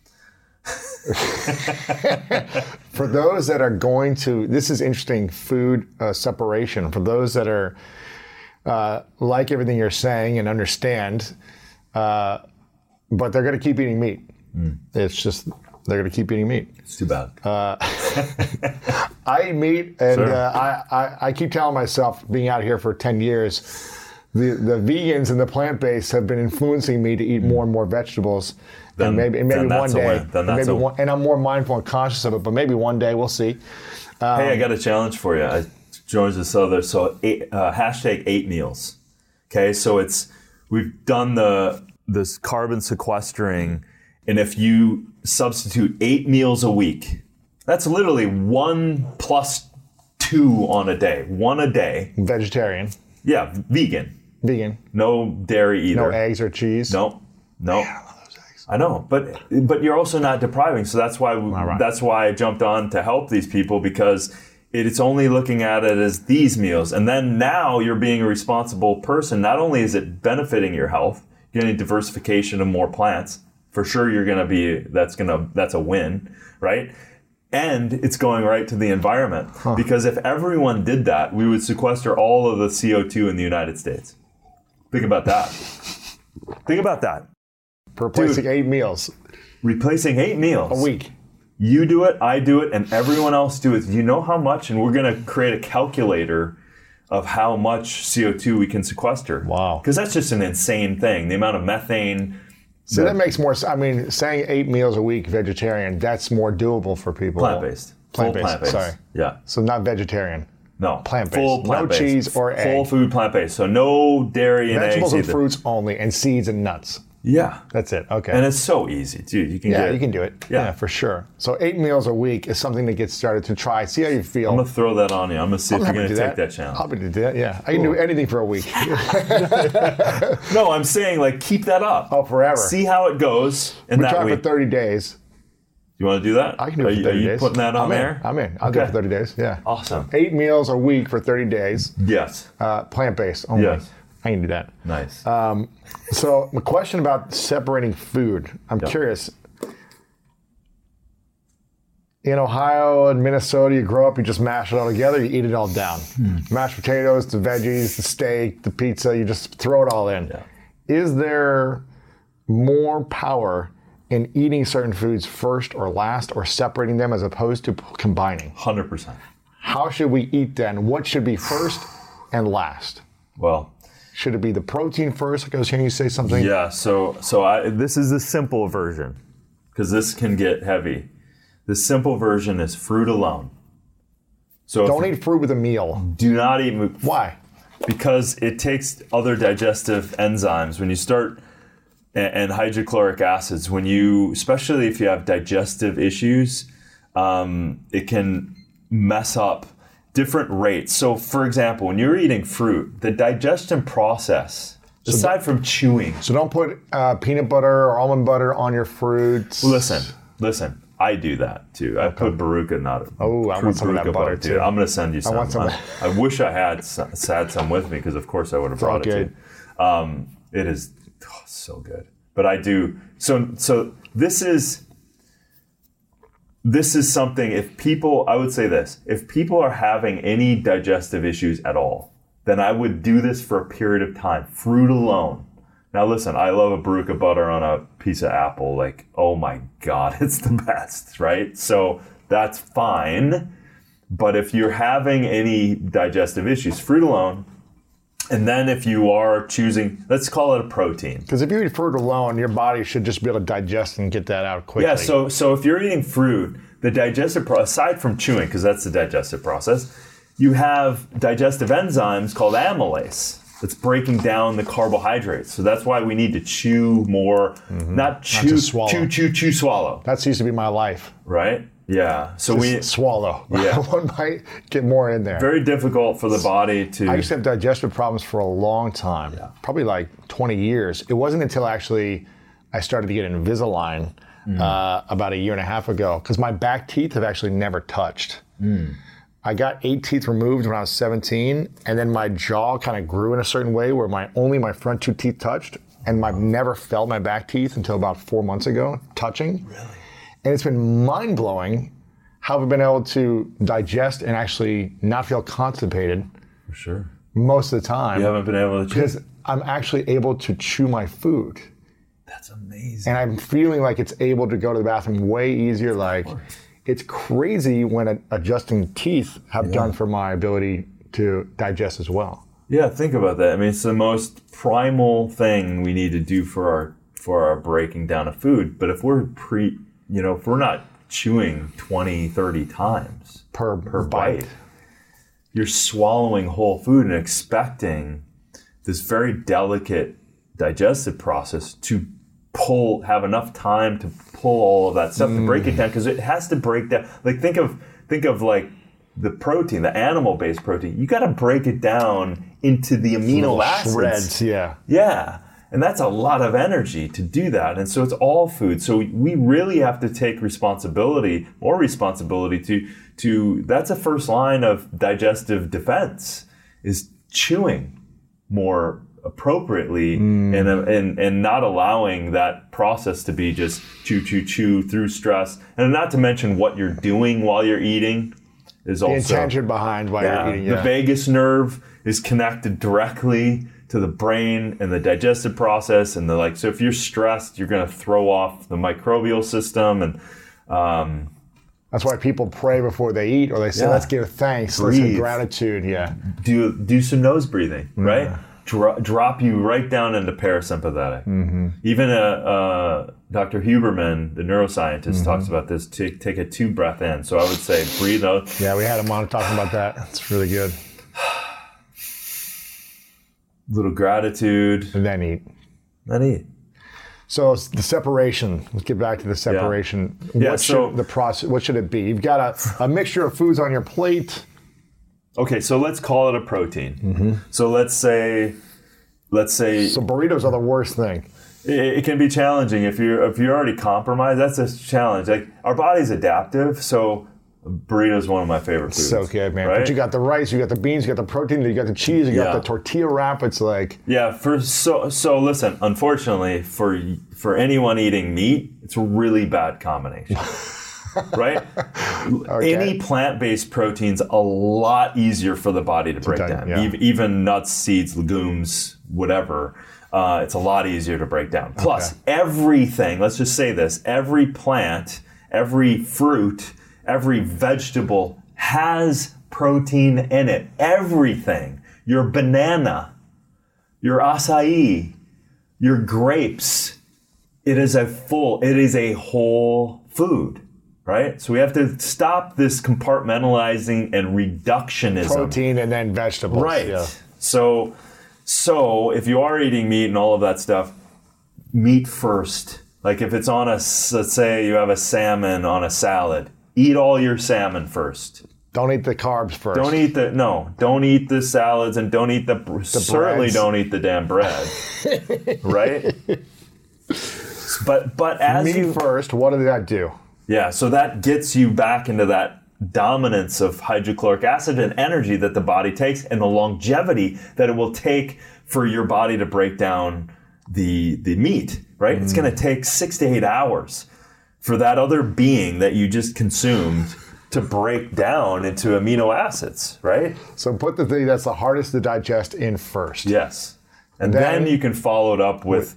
For those that are going to, this is interesting, food separation. For those that are like everything you're saying and understand, but they're going to keep eating meat. It's just, they're going to keep eating meat. It's too bad. I eat meat, and sure. I keep telling myself, being out here for 10 years, the vegans and the plant-based have been influencing me to eat more and more vegetables. And maybe one day, and I'm more mindful and conscious of it, but maybe one day we'll see. Hey, I got a challenge for you. I joined this other, hashtag 8 meals. Okay, so we've done this carbon sequestering, and if you substitute 8 meals a week, that's literally 1 plus 2 on a day. 1 a day. Vegetarian. Yeah, vegan. Vegan. No dairy either. No eggs or cheese. No. Man, I love those eggs. I know, but you're also not depriving. So that's why that's why I jumped on to help these people, because it's only looking at it as these meals, and then now you're being a responsible person. Not only is it benefiting your health, you're getting diversification of more plants. For sure, you're going to be that's a win, right? And it's going right to the environment. Because if everyone did that, we would sequester all of the CO2 in the United States. Think about that. Think about that. Replacing 8 meals. Replacing 8 meals. A week. You do it, I do it, and everyone else do it. You know how much? And we're going to create a calculator of how much CO2 we can sequester. Wow. Because that's just an insane thing. The amount of methane. So that makes more sense. I mean, saying 8 meals a week vegetarian, that's more doable for people. Plant-based. Plant-based, sorry. Yeah. So not vegetarian. No. Plant-based. Full plant-based. No cheese or egg. Full food plant-based. So no dairy and eggs. Vegetables and fruits only, and seeds and nuts. Yeah. That's it. Okay. And it's so easy, dude. You can do it. Yeah, for sure. So 8 meals a week is something to get started to try. See how you feel. I'm going to throw that on you. I'm going to see if you're going to take that challenge. I'll be to do that, yeah. I can do anything for a week. No, I'm saying, keep that up. Oh, forever. See how it goes in that week. We try for 30 days. You want to do that? I can do it for 30 days. Are you putting that on there? I'm in. I'll do it for 30 days, yeah. Awesome. 8 meals a week for 30 days. Yes. Plant-based only. Yes. I can do that. Nice. So the question about separating food, I'm curious. In Ohio and Minnesota, you grow up, you just mash it all together, you eat it all down. Mashed potatoes, the veggies, the steak, the pizza, you just throw it all in. Yeah. Is there more power in eating certain foods first or last, or separating them as opposed to combining? 100%. How should we eat then? What should be first and last? Well, should it be the protein first? Like I was hearing you say something. Yeah, so this is the simple version, because this can get heavy. The simple version is fruit alone. So don't eat fruit with a meal. Do not eat. Why? Because it takes other digestive enzymes. When you start, and hydrochloric acids, especially if you have digestive issues, it can mess up different rates. So, for example, when you're eating fruit, the digestion process, aside from chewing. So don't put peanut butter or almond butter on your fruits. Listen. I do that too. I put Baruca, not I want some of that butter too. I'm going to send you some. I want some. I wish I had some with me, because of course I would have brought it to you. It is so good. But I do. So this is something, I would say this, if people are having any digestive issues at all, then I would do this for a period of time. Fruit alone. Now listen, I love a Baruch butter on a piece of apple. Like, oh my God, it's the best, right? So that's fine. But if you're having any digestive issues, fruit alone, and then if you are choosing, let's call it a protein. Because if you eat fruit alone, your body should just be able to digest and get that out quickly. Yeah, so if you're eating fruit, the digestive process, aside from chewing, because that's the digestive process, you have digestive enzymes called amylase that's breaking down the carbohydrates. So that's why we need to chew more, not swallow. Chew, swallow. That used to be my life. Right? Yeah. So just swallow. Yeah. One bite, get more in there. Very difficult for the body to... I used to have digestive problems for a long time, probably like 20 years. It wasn't until actually I started to get Invisalign about a year and a half ago, because my back teeth have actually never touched. I got 8 teeth removed when I was 17, and then my jaw kind of grew in a certain way where only my front 2 teeth touched, and I've never felt my back teeth until about 4 months ago touching. Really? And it's been mind-blowing how I've been able to digest and actually not feel constipated. For sure. Most of the time. You haven't been able to chew? Because I'm actually able to chew my food. That's amazing. And I'm feeling like it's able to go to the bathroom way easier. Like, it's crazy when adjusting teeth have done for my ability to digest as well. Yeah, think about that. I mean, it's the most primal thing we need to do for our breaking down of food. But if we're if we're not chewing 20, 30 times per bite, you're swallowing whole food and expecting this very delicate digestive process to have enough time to pull all of that stuff to break it down, because it has to break down. Like think of like the protein, the animal-based protein. You got to break it down into the amino acids. Shreds, yeah. Yeah. And that's a lot of energy to do that. And so it's all food. So we really have to take more responsibility to that's a first line of digestive defense, is chewing more appropriately and not allowing that process to be just chew through stress. And not to mention what you're doing while you're eating is also... The intention behind why you're eating, The vagus nerve is connected directly to the brain and the digestive process and so if you're stressed, you're going to throw off the microbial system, and that's why people pray before they eat, or they say, let's give thanks, let's give gratitude. Do some nose breathing, right? Drop you right down into parasympathetic. Even Dr. Huberman, the neuroscientist, talks about this. Take a 2 breath in. So I would say breathe out. Yeah, we had him on talking about that. It's really good. Little gratitude. And then eat. So it's the separation. Let's get back to the separation. Yeah. What should it be? You've got a mixture of foods on your plate. Okay, so let's call it a protein. So let's say. So burritos are the worst thing. It can be challenging if you're already compromised. That's a challenge. Like, our body's adaptive, so burrito is one of my favorite foods. So good, man. Right? But you got the rice, you got the beans, you got the protein, you got the cheese, you got the tortilla wrap. It's like... Yeah, so listen, unfortunately, for anyone eating meat, it's a really bad combination. Right? Okay. Any plant-based protein's a lot easier for the body to break down. Yeah. Even nuts, seeds, legumes, whatever. It's a lot easier to break down. Plus, everything, let's just say this, every plant, every fruit, every vegetable has protein in it. Everything. Your banana, your acai, your grapes. It is a whole food, right? So we have to stop this compartmentalizing and reductionism. Protein and then vegetables. Right. Yeah. So if you are eating meat and all of that stuff, meat first. Like if it's on let's say you have a salmon on a salad, eat all your salmon first. Don't eat the carbs first. Don't eat the salads, and don't eat certainly breads. Don't eat the damn bread. Right? But as meat first, what did that do? Yeah, so that gets you back into that dominance of hydrochloric acid and energy that the body takes, and the longevity that it will take for your body to break down the meat, right? It's going to take 6 to 8 hours for that other being that you just consumed to break down into amino acids, right? So put the thing that's the hardest to digest in first. Yes. And then you can follow it up with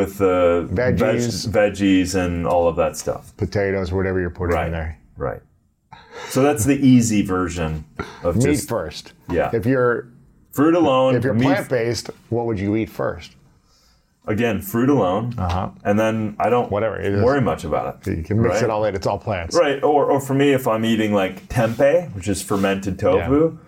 veggies and all of that stuff. Potatoes, whatever you're putting in there. Right. So that's the easy version of meat first. Yeah. If you're fruit alone. If you're plant-based, what would you eat first? Again, fruit alone. And then I don't worry much about it. You can mix it all in. It's all plants. Right. Or for me, if I'm eating like tempeh, which is fermented tofu,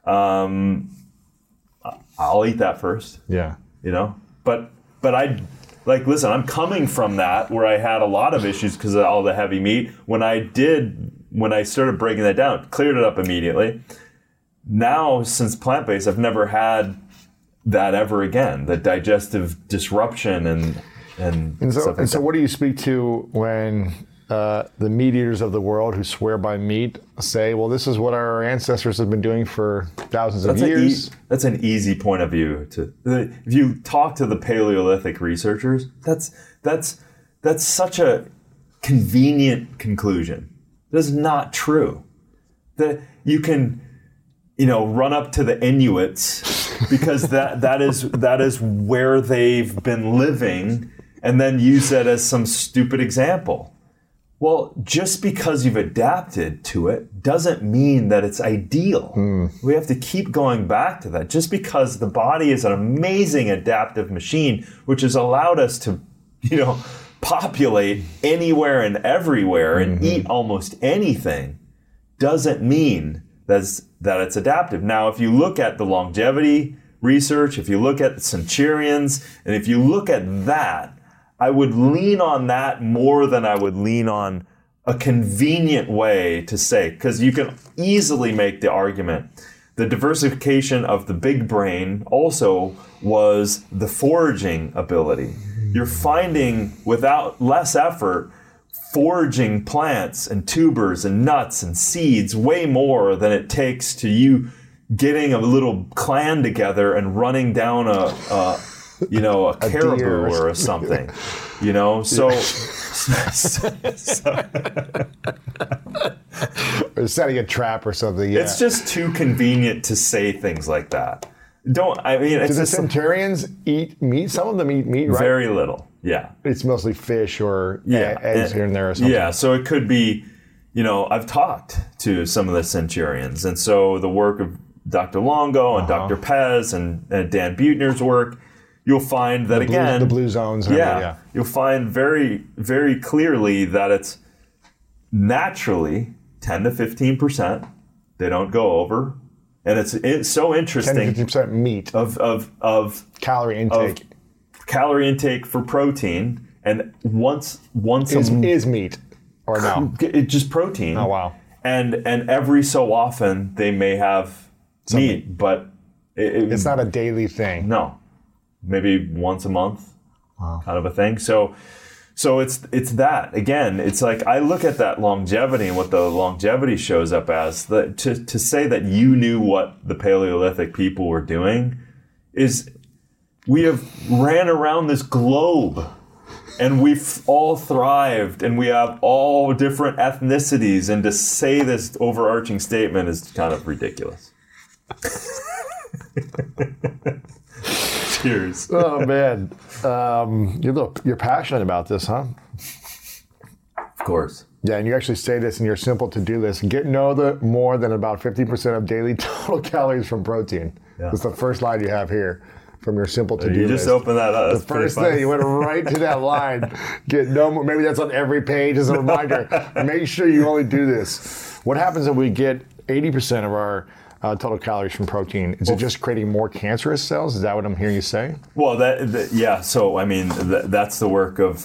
I'll eat that first. Yeah. You know? But I... Like, listen, I'm coming from that where I had a lot of issues because of all the heavy meat. When I started breaking that down, cleared it up immediately. Now, since plant-based, I've never had that ever again. The digestive disruption and stuff like so what do you speak to when the meat eaters of the world who swear by meat say, well, this is what our ancestors have been doing for thousands of years? That's an easy point of view. If you talk to the Paleolithic researchers, that's such a convenient conclusion. That's not true. That you can, run up to the Inuits because that is where they've been living, and then use that as some stupid example. Well, just because you've adapted to it doesn't mean that it's ideal. We have to keep going back to that. Just because the body is an amazing adaptive machine, which has allowed us to, populate anywhere and everywhere and eat almost anything, doesn't mean that it's adaptive. Now, if you look at the longevity research, if you look at the centurions, and if you look at that, I would lean on that more than I would lean on a convenient way to say, because you can easily make the argument. The diversification of the big brain also was the foraging ability. You're finding, without less effort, foraging plants and tubers and nuts and seeds way more than it takes to you getting a little clan together and running down a caribou or something, so or setting a trap or something. Yeah. It's just too convenient to say things like that. Do the centurions eat meat? Some of them eat meat, right? Very little. Yeah. It's mostly fish or eggs here and there or something. Yeah. So it could be, I've talked to some of the centurions, and so the work of Dr. Longo and Dr. Pez and Dan Buettner's work, you'll find that the blue zones. You'll find very, very clearly that it's naturally 10 to 15%. They don't go over, and it's so interesting. 10 to 15% meat of calorie intake. Of calorie intake for protein, and once is meat or no? It's just protein. Oh wow! And every so often they may have meat, but it's not a daily thing. No. Maybe once a month, kind of a thing. So it's that. Again, it's like I look at that longevity and what the longevity shows up as. To say that you knew what the Paleolithic people were doing is we have ran around this globe and we've all thrived and we have all different ethnicities. And to say this overarching statement is kind of ridiculous. Cheers. Oh man, you're passionate about this, huh? Of course. Yeah, and you actually say this in your simple to-do list. Get more than about 50% of daily total calories from protein. Yeah. That's the first line you have here from your simple to-do list. You just open that up. The first thing, you went right to that line. Get no more. Maybe that's on every page as a reminder. Make sure you only do this. What happens if we get 80% of our total calories from protein? Is it just creating more cancerous cells? Is that what I'm hearing you say? Well, yeah. So, that's the work of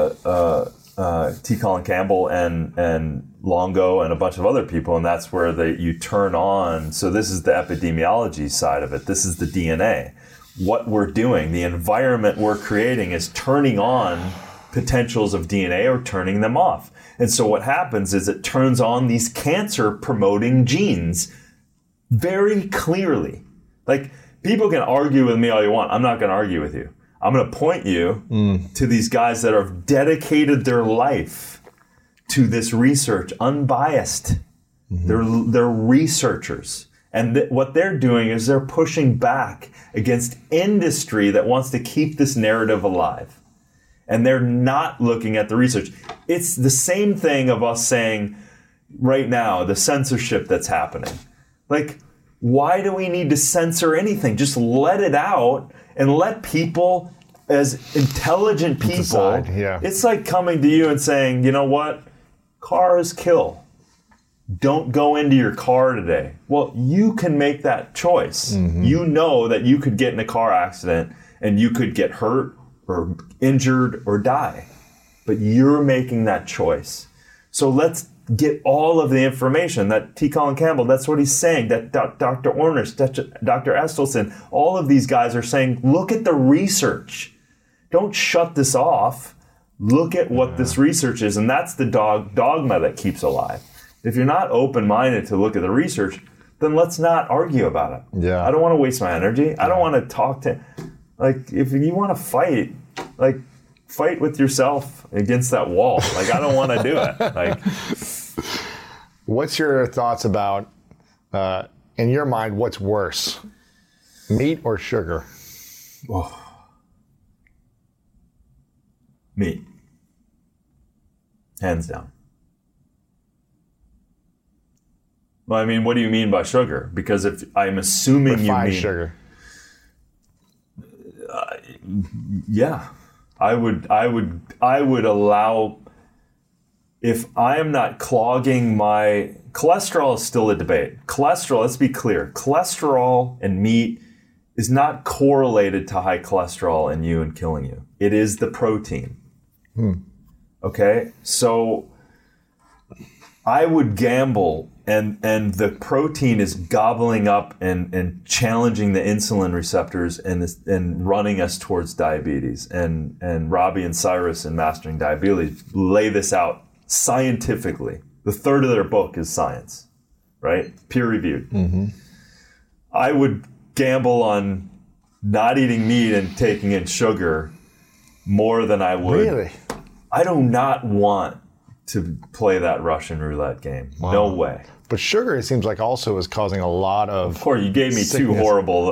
T. Colin Campbell and Longo and a bunch of other people, and that's where you turn on. So this is the epidemiology side of it. This is the DNA. What we're doing, the environment we're creating is turning on potentials of DNA or turning them off. And so what happens is it turns on these cancer-promoting genes very clearly. Like, people can argue with me all you want. I'm not going to argue with you. I'm going to point you to these guys that have dedicated their life to this research, unbiased. They're researchers. And what they're doing is they're pushing back against industry that wants to keep this narrative alive. And they're not looking at the research. It's the same thing of us saying right now, the censorship that's happening. Like, why do we need to censor anything? Just let it out and let people, as intelligent people, decide, yeah. It's like coming to you and saying, you know what? Cars kill. Don't go into your car today. Well, you can make that choice. Mm-hmm. You know that you could get in a car accident and you could get hurt or injured or die. But you're making that choice. So let's get all of the information. That T. Colin Campbell, that's what he's saying. That Dr. Ornish, Dr. Estelson, all of these guys are saying, look at the research. Don't shut this off. Look at what this research is. And that's the dogma that keeps alive. If you're not open-minded to look at the research, then let's not argue about it. Yeah. I don't want to waste my energy. I don't want to talk to, like, if you want to fight, like, fight with yourself against that wall. Like, I don't want to do it. Like, what's your thoughts about, in your mind, what's worse, meat or sugar? Meat. Hands down. Well, I mean, what do you mean by sugar? Because if I'm assuming Refined you mean sugar. Yeah, I would allow, if I am not clogging my cholesterol is still a debate. Cholesterol, let's be clear, cholesterol and meat is not correlated to high cholesterol in you and killing you. It is the protein. Okay, so I would gamble, and the protein is gobbling up and challenging the insulin receptors and running us towards diabetes. And Robbie and Cyrus in Mastering Diabetes lay this out scientifically. The third of their book is science, right? Peer-reviewed. Mm-hmm. I would gamble on not eating meat and taking in sugar more than I would. Really? I do not want to play that Russian roulette game. Wow. No way. But sugar, it seems like, also is causing a lot of. Of course, you gave me two sickness. horrible.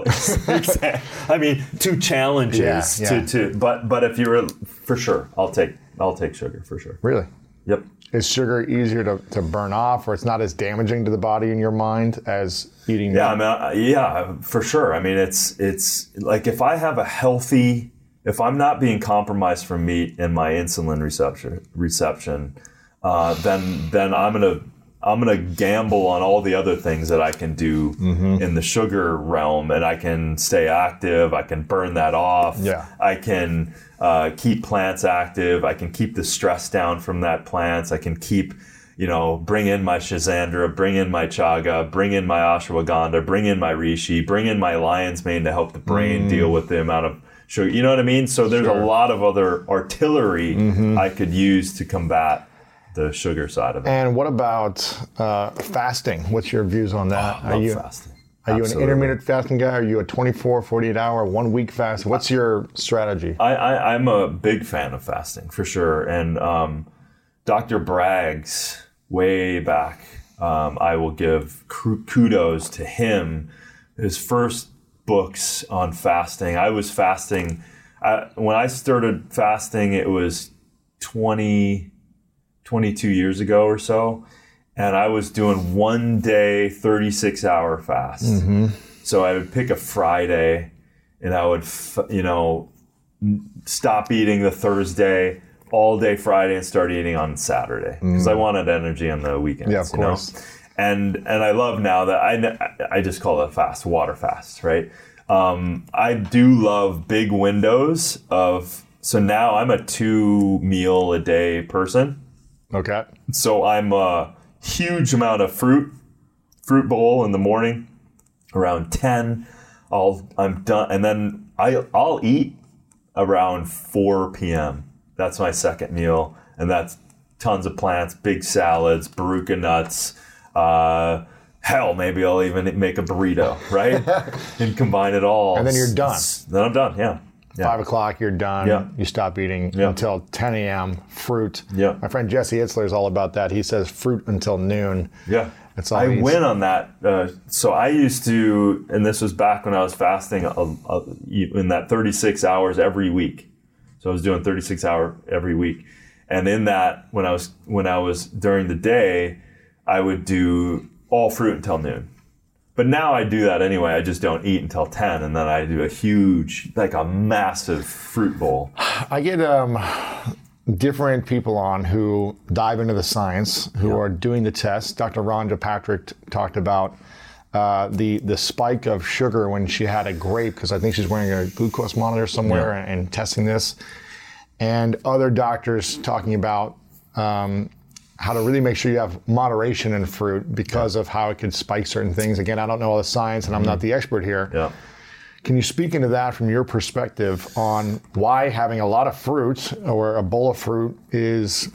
I mean, two challenges. Yeah. To but if you were, for sure, I'll take sugar for sure. Really? Yep. Is sugar easier to burn off, or it's not as damaging to the body in your mind as eating meat? Yeah, I mean, yeah, for sure. I mean, it's like if I have a healthy, if I'm not being compromised from meat in my insulin reception, then I'm gonna gamble on all the other things that I can do in the sugar realm, and I can stay active. I can burn that off. Yeah. I can keep plants active. I can keep the stress down from that plants. I can keep, bring in my Schizandra, bring in my chaga, bring in my ashwagandha, bring in my reishi, bring in my lion's mane to help the brain deal with the amount of sugar. You know what I mean? So there's a lot of other artillery I could use to combat the sugar side of it. And what about fasting? What's your views on that? I love fasting. Are you an Absolutely. intermittent fasting guy? Are you a 24, 48 hour, 1 week fast? What's your strategy? I'm a big fan of fasting, for sure. And Dr. Bragg's, way back, I will give kudos to him. His first books on fasting, I was fasting. When I started fasting, it was 22 years ago or so. And I was doing 1 day, 36-hour fast. So I would pick a Friday, and I would, stop eating the Thursday, all day Friday, and start eating on Saturday because I wanted energy on the weekends. Yeah, of course. And I love now that I just call it a fast, water fast, right? I do love big windows of. So now I'm a 2 meal a day person. Okay. So I'm a huge amount of fruit bowl in the morning, around 10. I'm done, and then I'll eat around 4 p.m. That's my second meal, and that's tons of plants, big salads, Baruca nuts. Hell, maybe I'll even make a burrito, right? And combine it all. And then you're done. Then I'm done. Yeah. 5 o'clock, you're done. Yeah. You stop eating Yeah. until 10 a.m. Fruit. Yeah. My friend Jesse Itzler is all about that. He says fruit until noon. Yeah. That's all I he eats. win on that. So I used to, and this was back when I was fasting in that 36 hours every week. So I was doing 36 hour every week. And in that, when I was during the day, I would do all fruit until noon. But now I do that anyway. I just don't eat until 10, and then I do a huge, like a massive fruit bowl. I get different people on who dive into the science, who are doing the tests. Dr. Rhonda Patrick talked about the spike of sugar when she had a grape, because I think she's wearing a glucose monitor somewhere and testing this. And other doctors talking about how to really make sure you have moderation in fruit because of how it could spike certain things. Again, I don't know all the science, and I'm not the expert here. Yeah. Can you speak into that from your perspective on why having a lot of fruit or a bowl of fruit is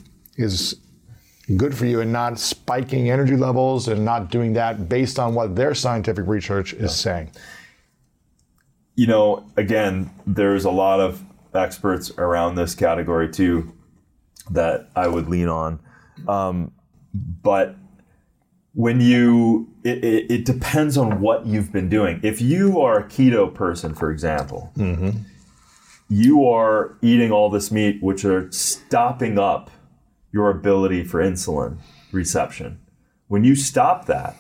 good for you and not spiking energy levels and not doing that based on what their scientific research is saying? You know, again, there's a lot of experts around this category too that I would lean on. But when it depends on what you've been doing. If you are a keto person, for example, you are eating all this meat, which are stopping up your ability for insulin reception. When you stop that,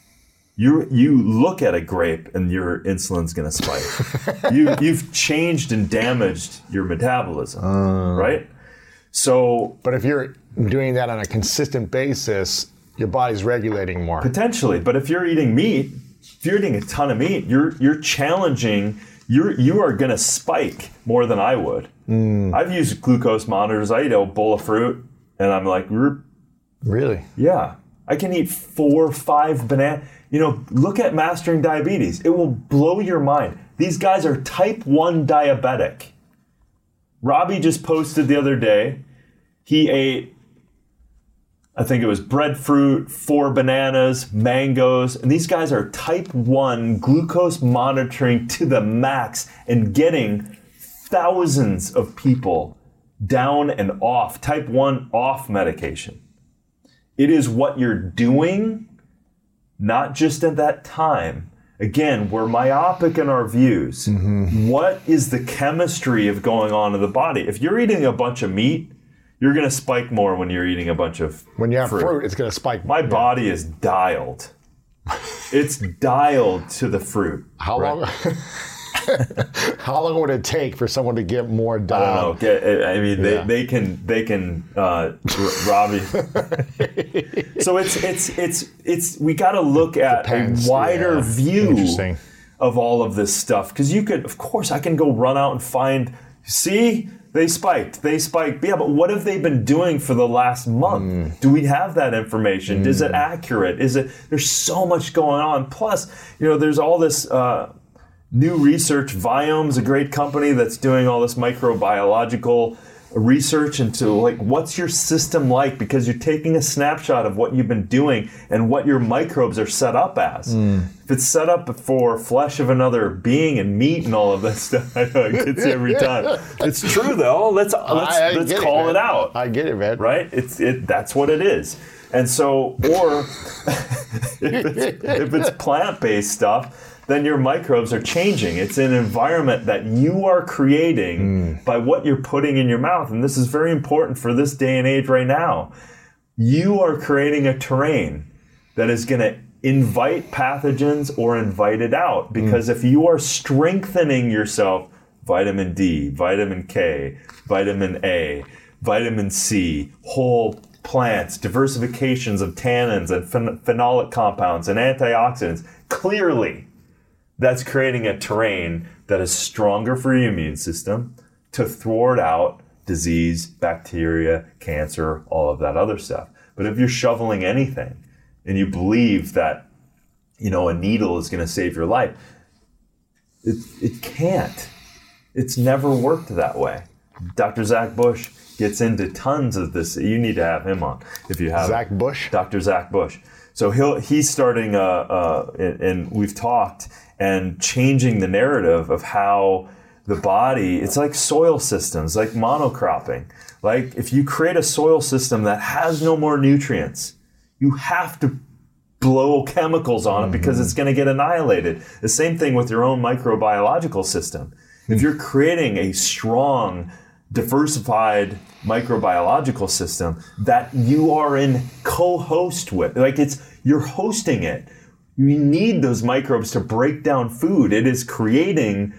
you look at a grape and your insulin's going to spike. You've changed and damaged your metabolism, right? So, but if you're doing that on a consistent basis, your body's regulating more. Potentially, but if you're eating meat, if you're eating a ton of meat, you're challenging. You are going to spike more than I would. I've used glucose monitors. I eat a bowl of fruit, and I'm like, really? Yeah, I can eat 4 or 5 bananas. You know, look at Mastering Diabetes. It will blow your mind. These guys are type 1 diabetic. Robbie just posted the other day, he ate, I think it was breadfruit, 4 bananas, mangoes, and these guys are type 1 glucose monitoring to the max and getting thousands of people down and off, type 1 off medication. It is what you're doing, not just at that time. Again, we're myopic in our views. What is the chemistry of going on in the body? If you're eating a bunch of meat, you're going to spike more when you're eating a bunch of When you have fruit, it's going to spike. My body is dialed. It's dialed to the fruit. How long? How long would it take for someone to get more I dialed? don't know. I mean, they can Robbie. So it's we got to look at Depends. a wider view Interesting. of all of this stuff, because you could, of course, I can go run out and find. See, they spiked. Yeah, but what have they been doing for the last month? Do we have that information? Is it accurate? There's so much going on. Plus, you know, there's all this. New research. Viome's a great company that's doing all this microbiological research into, like, what's your system like, because you're taking a snapshot of what you've been doing and what your microbes are set up as. If it's set up for flesh of another being and meat and all of that stuff, I know it gets you every time. It's true though. Let's call it out. I get it, man. Right? That's what it is. And so, or if it's plant-based stuff, then your microbes are changing. It's an environment that you are creating by what you're putting in your mouth. And this is very important for this day and age right now. You are creating a terrain that is going to invite pathogens or invite it out. Because if you are strengthening yourself, vitamin D, vitamin K, vitamin A, vitamin C, whole plants, diversifications of tannins and phenolic compounds and antioxidants, clearly that's creating a terrain that is stronger for your immune system to thwart out disease, bacteria, cancer, all of that other stuff. But if you're shoveling anything and you believe that, you know, a needle is going to save your life, it can't. It's never worked that way. Dr. Zach Bush gets into tons of this. You need to have him on if you have Zach Bush? Dr. Zach Bush. So he's starting and we've talked, and changing the narrative of how the body, it's like soil systems, like monocropping. Like if you create a soil system that has no more nutrients, you have to blow chemicals on it because it's going to get annihilated. The same thing with your own microbiological system. If you're creating a strong, diversified microbiological system that you are in co-host with, like you're hosting it. You need those microbes to break down food. It is creating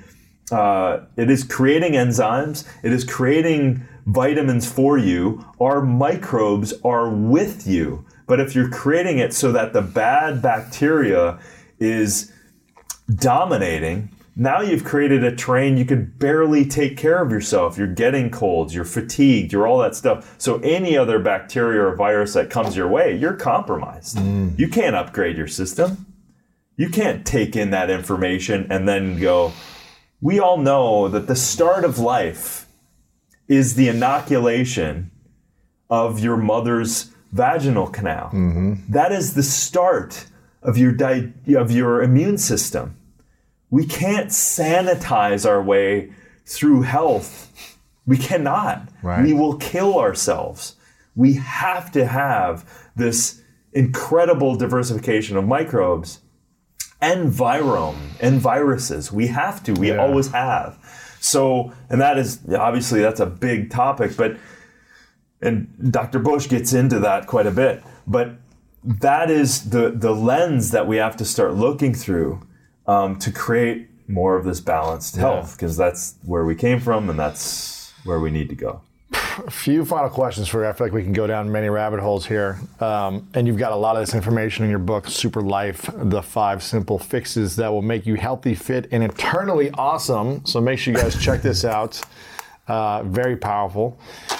enzymes. It is creating vitamins for you. Our microbes are with you. But if you're creating it so that the bad bacteria is dominating, now you've created a terrain you can barely take care of yourself. You're getting colds, you're fatigued, you're all that stuff. So any other bacteria or virus that comes your way, you're compromised. You can't upgrade your system. You can't take in that information and then go. We all know that the start of life is the inoculation of your mother's vaginal canal. That is the start of your immune system. We can't sanitize our way through health. We cannot. Right. We will kill ourselves. We have to have this incredible diversification of microbes and virome and viruses. We have to. We always have. So, and that is, obviously, that's a big topic, and Dr. Bush gets into that quite a bit. But that is the lens that we have to start looking through to create more of this balanced health, because that's where we came from and that's where we need to go. A few final questions for you. I feel like we can go down many rabbit holes here. And you've got a lot of this information in your book, Super Life, the 5 simple fixes that will make you healthy, fit, and eternally awesome. So make sure you guys check this out. Very powerful.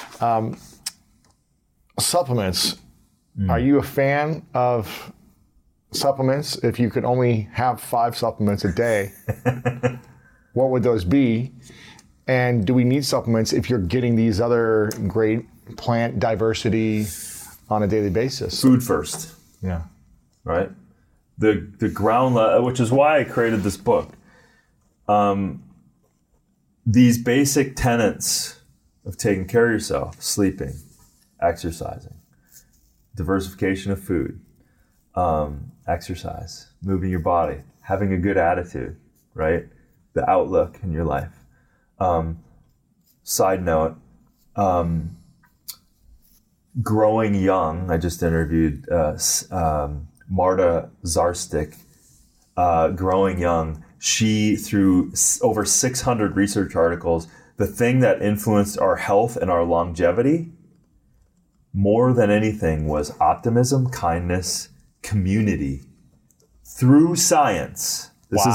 Supplements. Are you a fan of supplements? If you could only have 5 supplements a day, what would those be? And do we need supplements if you're getting these other great plant diversity on a daily basis? Food first. Yeah. Right? The ground level, which is why I created this book. These basic tenets of taking care of yourself, sleeping, exercising, diversification of food, exercise, moving your body, having a good attitude, right? The outlook in your life. Side note, growing young, I just interviewed Marta Zarstick, growing young. She, through over 600 research articles, the thing that influenced our health and our longevity more than anything was optimism, kindness, community through science. This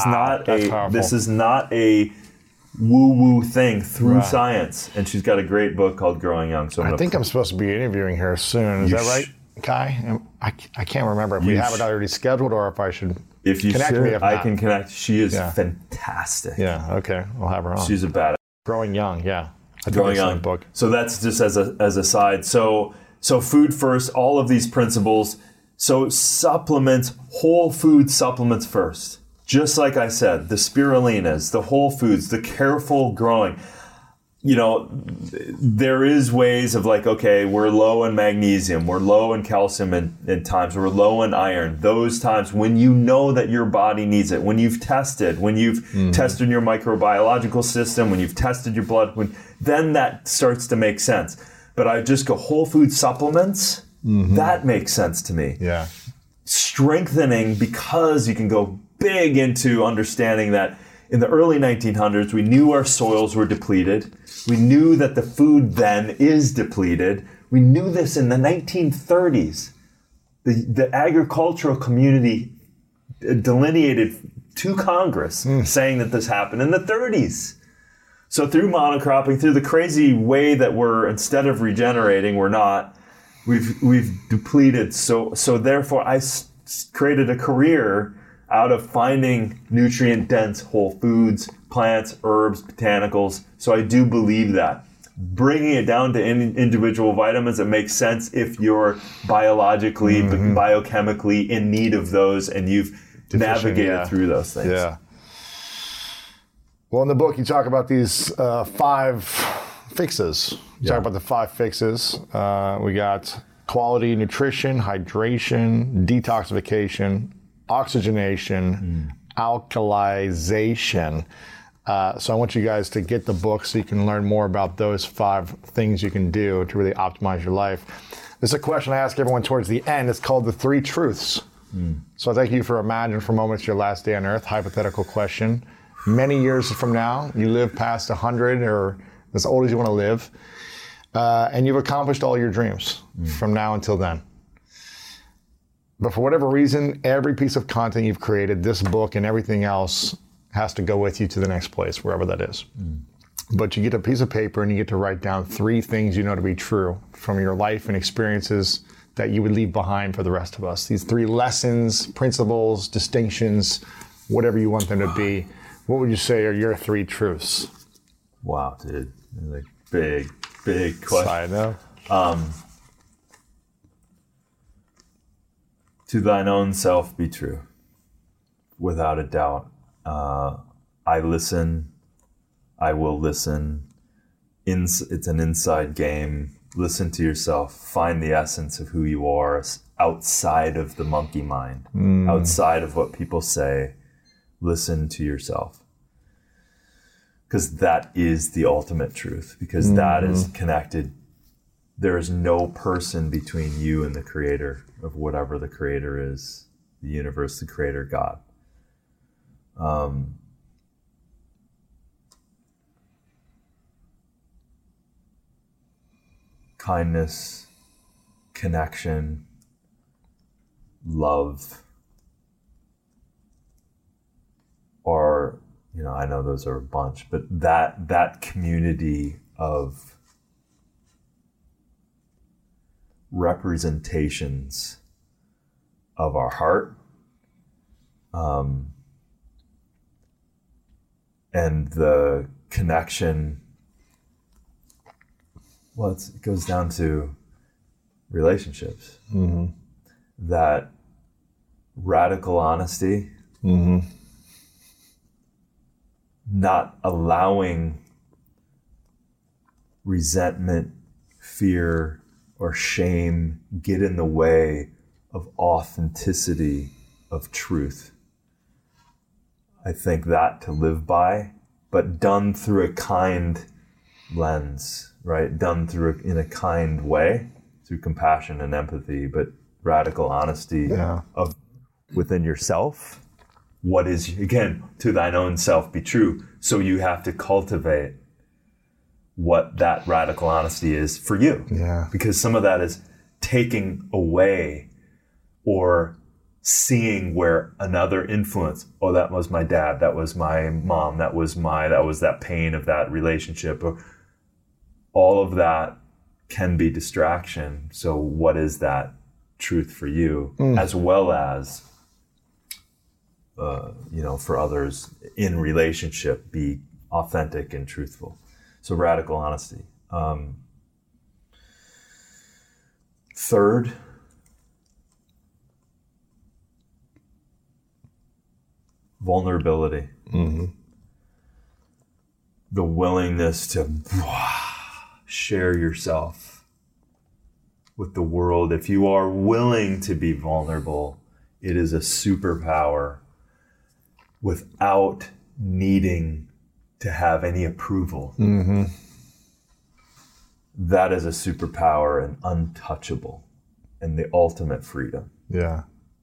is not a woo-woo thing, through science. And she's got a great book called Growing Young. So I think I'm supposed to be interviewing her soon. Is that right, Kai? I can't remember if we have it already scheduled or if I should connect me. If I not. can connect. She is fantastic. Yeah, okay. We'll have her on. She's a badass. Growing Young, yeah. Growing Young book. So that's just as a side. So food first, all of these principles. So supplements, whole food supplements first. Just like I said, the spirulinas, the whole foods, the careful growing. You know, there is ways of like, okay, we're low in magnesium, we're low in calcium in times, we're low in iron. Those times when you know that your body needs it, when you've tested your microbiological system, when you've tested your blood, then that starts to make sense. But I just go whole food supplements, that makes sense to me. Yeah. Strengthening, because you can go big into understanding that in the early 1900s, we knew our soils were depleted. We knew that the food then is depleted. We knew this in the 1930s. The agricultural community delineated to Congress saying that this happened in the 30s. So through monocropping, through the crazy way that instead of regenerating, we're not, we've depleted. So therefore, I created a career out of finding nutrient-dense whole foods, plants, herbs, botanicals. So I do believe that. Bringing it down to individual vitamins, it makes sense if you're biologically, biochemically in need of those and you've navigated through those things. Yeah. Well, in the book, you talk about these 5 fixes. You talk about the 5 fixes. We got quality nutrition, hydration, detoxification, oxygenation, alkalization. So I want you guys to get the book so you can learn more about those 5 things you can do to really optimize your life. This is a question I ask everyone towards the end. It's called the 3 truths. So I thank you for imagining for a moment your last day on earth. Hypothetical question. Many years from now, you live past 100 or as old as you want to live, and you've accomplished all your dreams from now until then. But for whatever reason, every piece of content you've created, this book and everything else, has to go with you to the next place, wherever that is. But you get a piece of paper and you get to write down 3 things you know to be true from your life and experiences that you would leave behind for the rest of us. These 3 lessons, principles, distinctions, whatever you want them to be. What would you say are your 3 truths? Wow, dude. Like big question. I know. To thine own self be true, without a doubt. I listen. I will listen. It's an inside game. Listen to yourself. Find the essence of who you are outside of the monkey mind, outside of what people say. Listen to yourself. Because that is the ultimate truth, because that is connected. There is no person between you and the creator of whatever the creator is, the universe, the creator, God. Kindness, connection, love, or, I know those are a bunch, but that community of representations of our heart, and the connection, well, it goes down to relationships. That radical honesty, not allowing resentment, fear, or shame get in the way of authenticity, of truth. I think that to live by, but done through a kind lens, right? Done in a kind way, through compassion and empathy, but radical honesty of within yourself. What is, again, to thine own self be true. So you have to cultivate what that radical honesty is for you. Yeah. Because some of that is taking away or seeing where another influence, oh, that was my dad, that was my mom, that was that pain of that relationship. All of that can be distraction. So what is that truth for you, as well as, for others in relationship, be authentic and truthful. So radical honesty. Third, vulnerability. The willingness to share yourself with the world. If you are willing to be vulnerable, it is a superpower without needing to have any approval. That is a superpower and untouchable and the ultimate freedom. Yeah.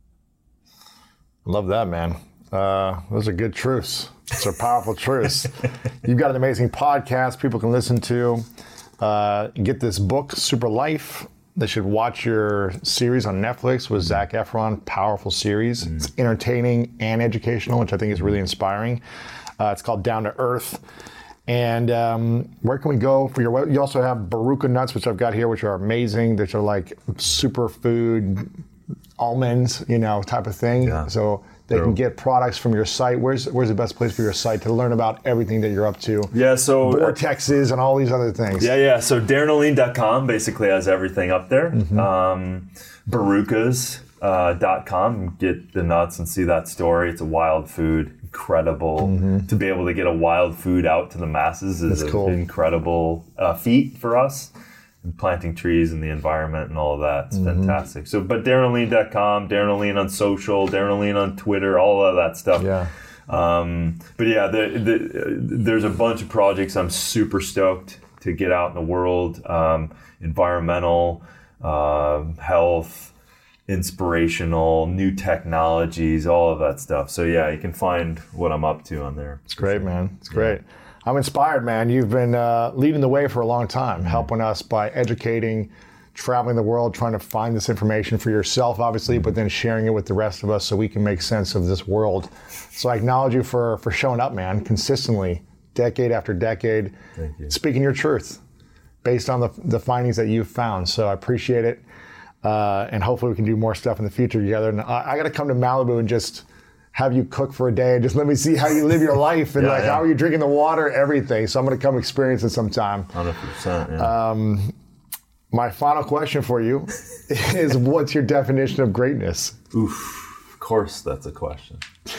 Love that, man. Those are good truths. Those are powerful truths. You've got an amazing podcast people can listen to. Get this book, Super Life. They should watch your series on Netflix with Zac Efron. Powerful series. It's entertaining and educational, which I think is really inspiring. It's called Down to Earth. And where can we go for your? You also have Baruka nuts, which I've got here, which are amazing. Which are like superfood almonds, type of thing. Yeah. So they can get products from your site. Where's the best place for your site to learn about everything that you're up to? Yeah, so vortexes and all these other things. Yeah. So DarrenO'Lean.com basically has everything up there. Barukas.com. Get the nuts and see that story. It's a wild food, incredible. To be able to get a wild food out to the masses is an incredible feat for us. And planting trees in the environment and all of that. It's fantastic. So, but DarrenO'Lean.com, Darren O'Lean on social, Darren O'Lean on Twitter, all of that stuff. Yeah. But yeah, there's a bunch of projects I'm super stoked to get out in the world. Environmental, health, inspirational, new technologies, all of that stuff. So yeah, you can find what I'm up to on there. It's great, man. It's great. I'm inspired, man. You've been leading the way for a long time, helping us by educating, traveling the world, trying to find this information for yourself, obviously, but then sharing it with the rest of us so we can make sense of this world. So I acknowledge you for showing up, man, consistently, decade after decade, speaking your truth based on the findings that you've found. So I appreciate it. And hopefully we can do more stuff in the future together. And I got to come to Malibu and just have you cook for a day and just let me see how you live your life and how are you drinking the water, everything. So I'm going to come experience it sometime. 100%. My final question for you is, what's your definition of greatness? Oof, of course that's a question.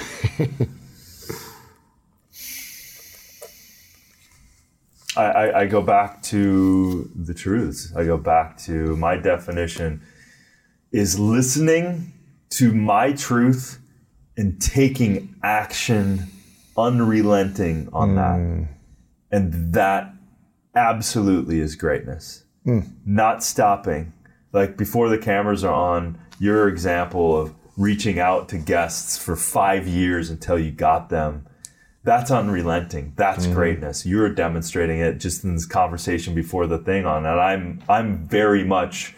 I go back to the truths. I go back to my definition is listening to my truth and taking action, unrelenting on that. And that absolutely is greatness. Not stopping. Like before the cameras are on, your example of reaching out to guests for 5 years until you got them, that's unrelenting. That's greatness. You're demonstrating it just in this conversation before the thing on. And I'm very much,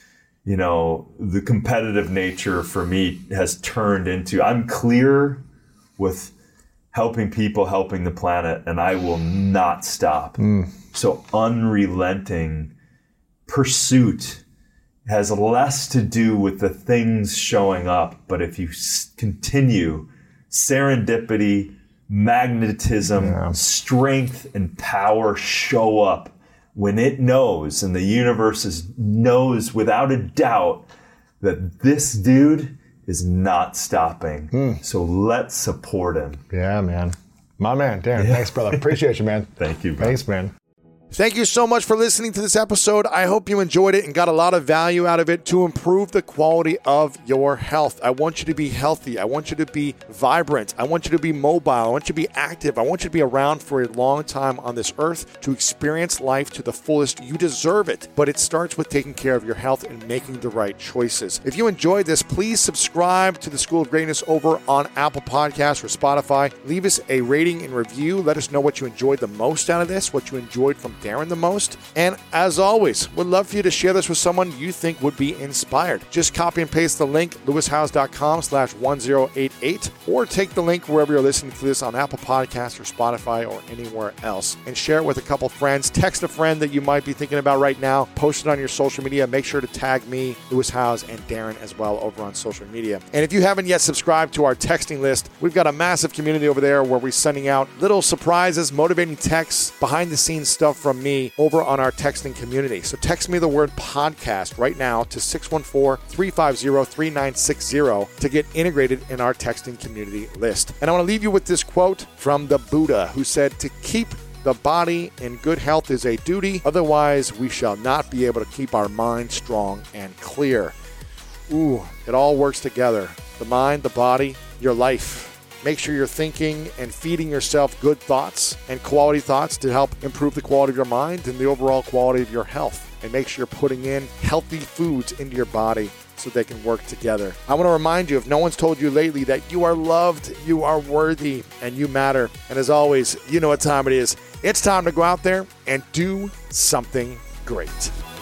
the competitive nature for me has turned into, I'm clear with helping people, helping the planet, and I will not stop. So unrelenting pursuit has less to do with the things showing up, but if you continue, serendipity, magnetism, strength, and power show up when it knows, and the universe knows without a doubt that this dude is not stopping. So let's support him. Yeah, man. My man, Darren. Thanks, brother. Appreciate you, man. Thank you, bro. Thanks, man. Thank you so much for listening to this episode. I hope you enjoyed it and got a lot of value out of it to improve the quality of your health. I want you to be healthy. I want you to be vibrant. I want you to be mobile. I want you to be active. I want you to be around for a long time on this earth to experience life to the fullest. You deserve it. But it starts with taking care of your health and making the right choices. If you enjoyed this, please subscribe to the School of Greatness over on Apple Podcasts or Spotify. Leave us a rating and review. Let us know what you enjoyed the most out of this, what you enjoyed from Darren the most. And as always, would love for you to share this with someone you think would be inspired. Just copy and paste the link, lewishowes.com/1088, or take the link wherever you're listening to this on Apple Podcasts or Spotify or anywhere else, and share it with a couple friends. Text a friend that you might be thinking about right now. Post it on your social media. Make sure to tag me, Lewis Howes, and Darren as well over on social media. And if you haven't yet subscribed to our texting list, we've got a massive community over there where we're sending out little surprises, motivating texts, behind the scenes stuff from me over on our texting community. So text me the word podcast right now to 614-350-3960 to get integrated in our texting community list. And I want to leave you with this quote from the Buddha, who said, "To keep the body in good health is a duty. Otherwise, we shall not be able to keep our mind strong and clear." Ooh, it all works together. The mind, the body, your life. Make sure you're thinking and feeding yourself good thoughts and quality thoughts to help improve the quality of your mind and the overall quality of your health. And make sure you're putting in healthy foods into your body so they can work together. I want to remind you, if no one's told you lately, that you are loved, you are worthy, and you matter. And as always, you know what time it is. It's time to go out there and do something great.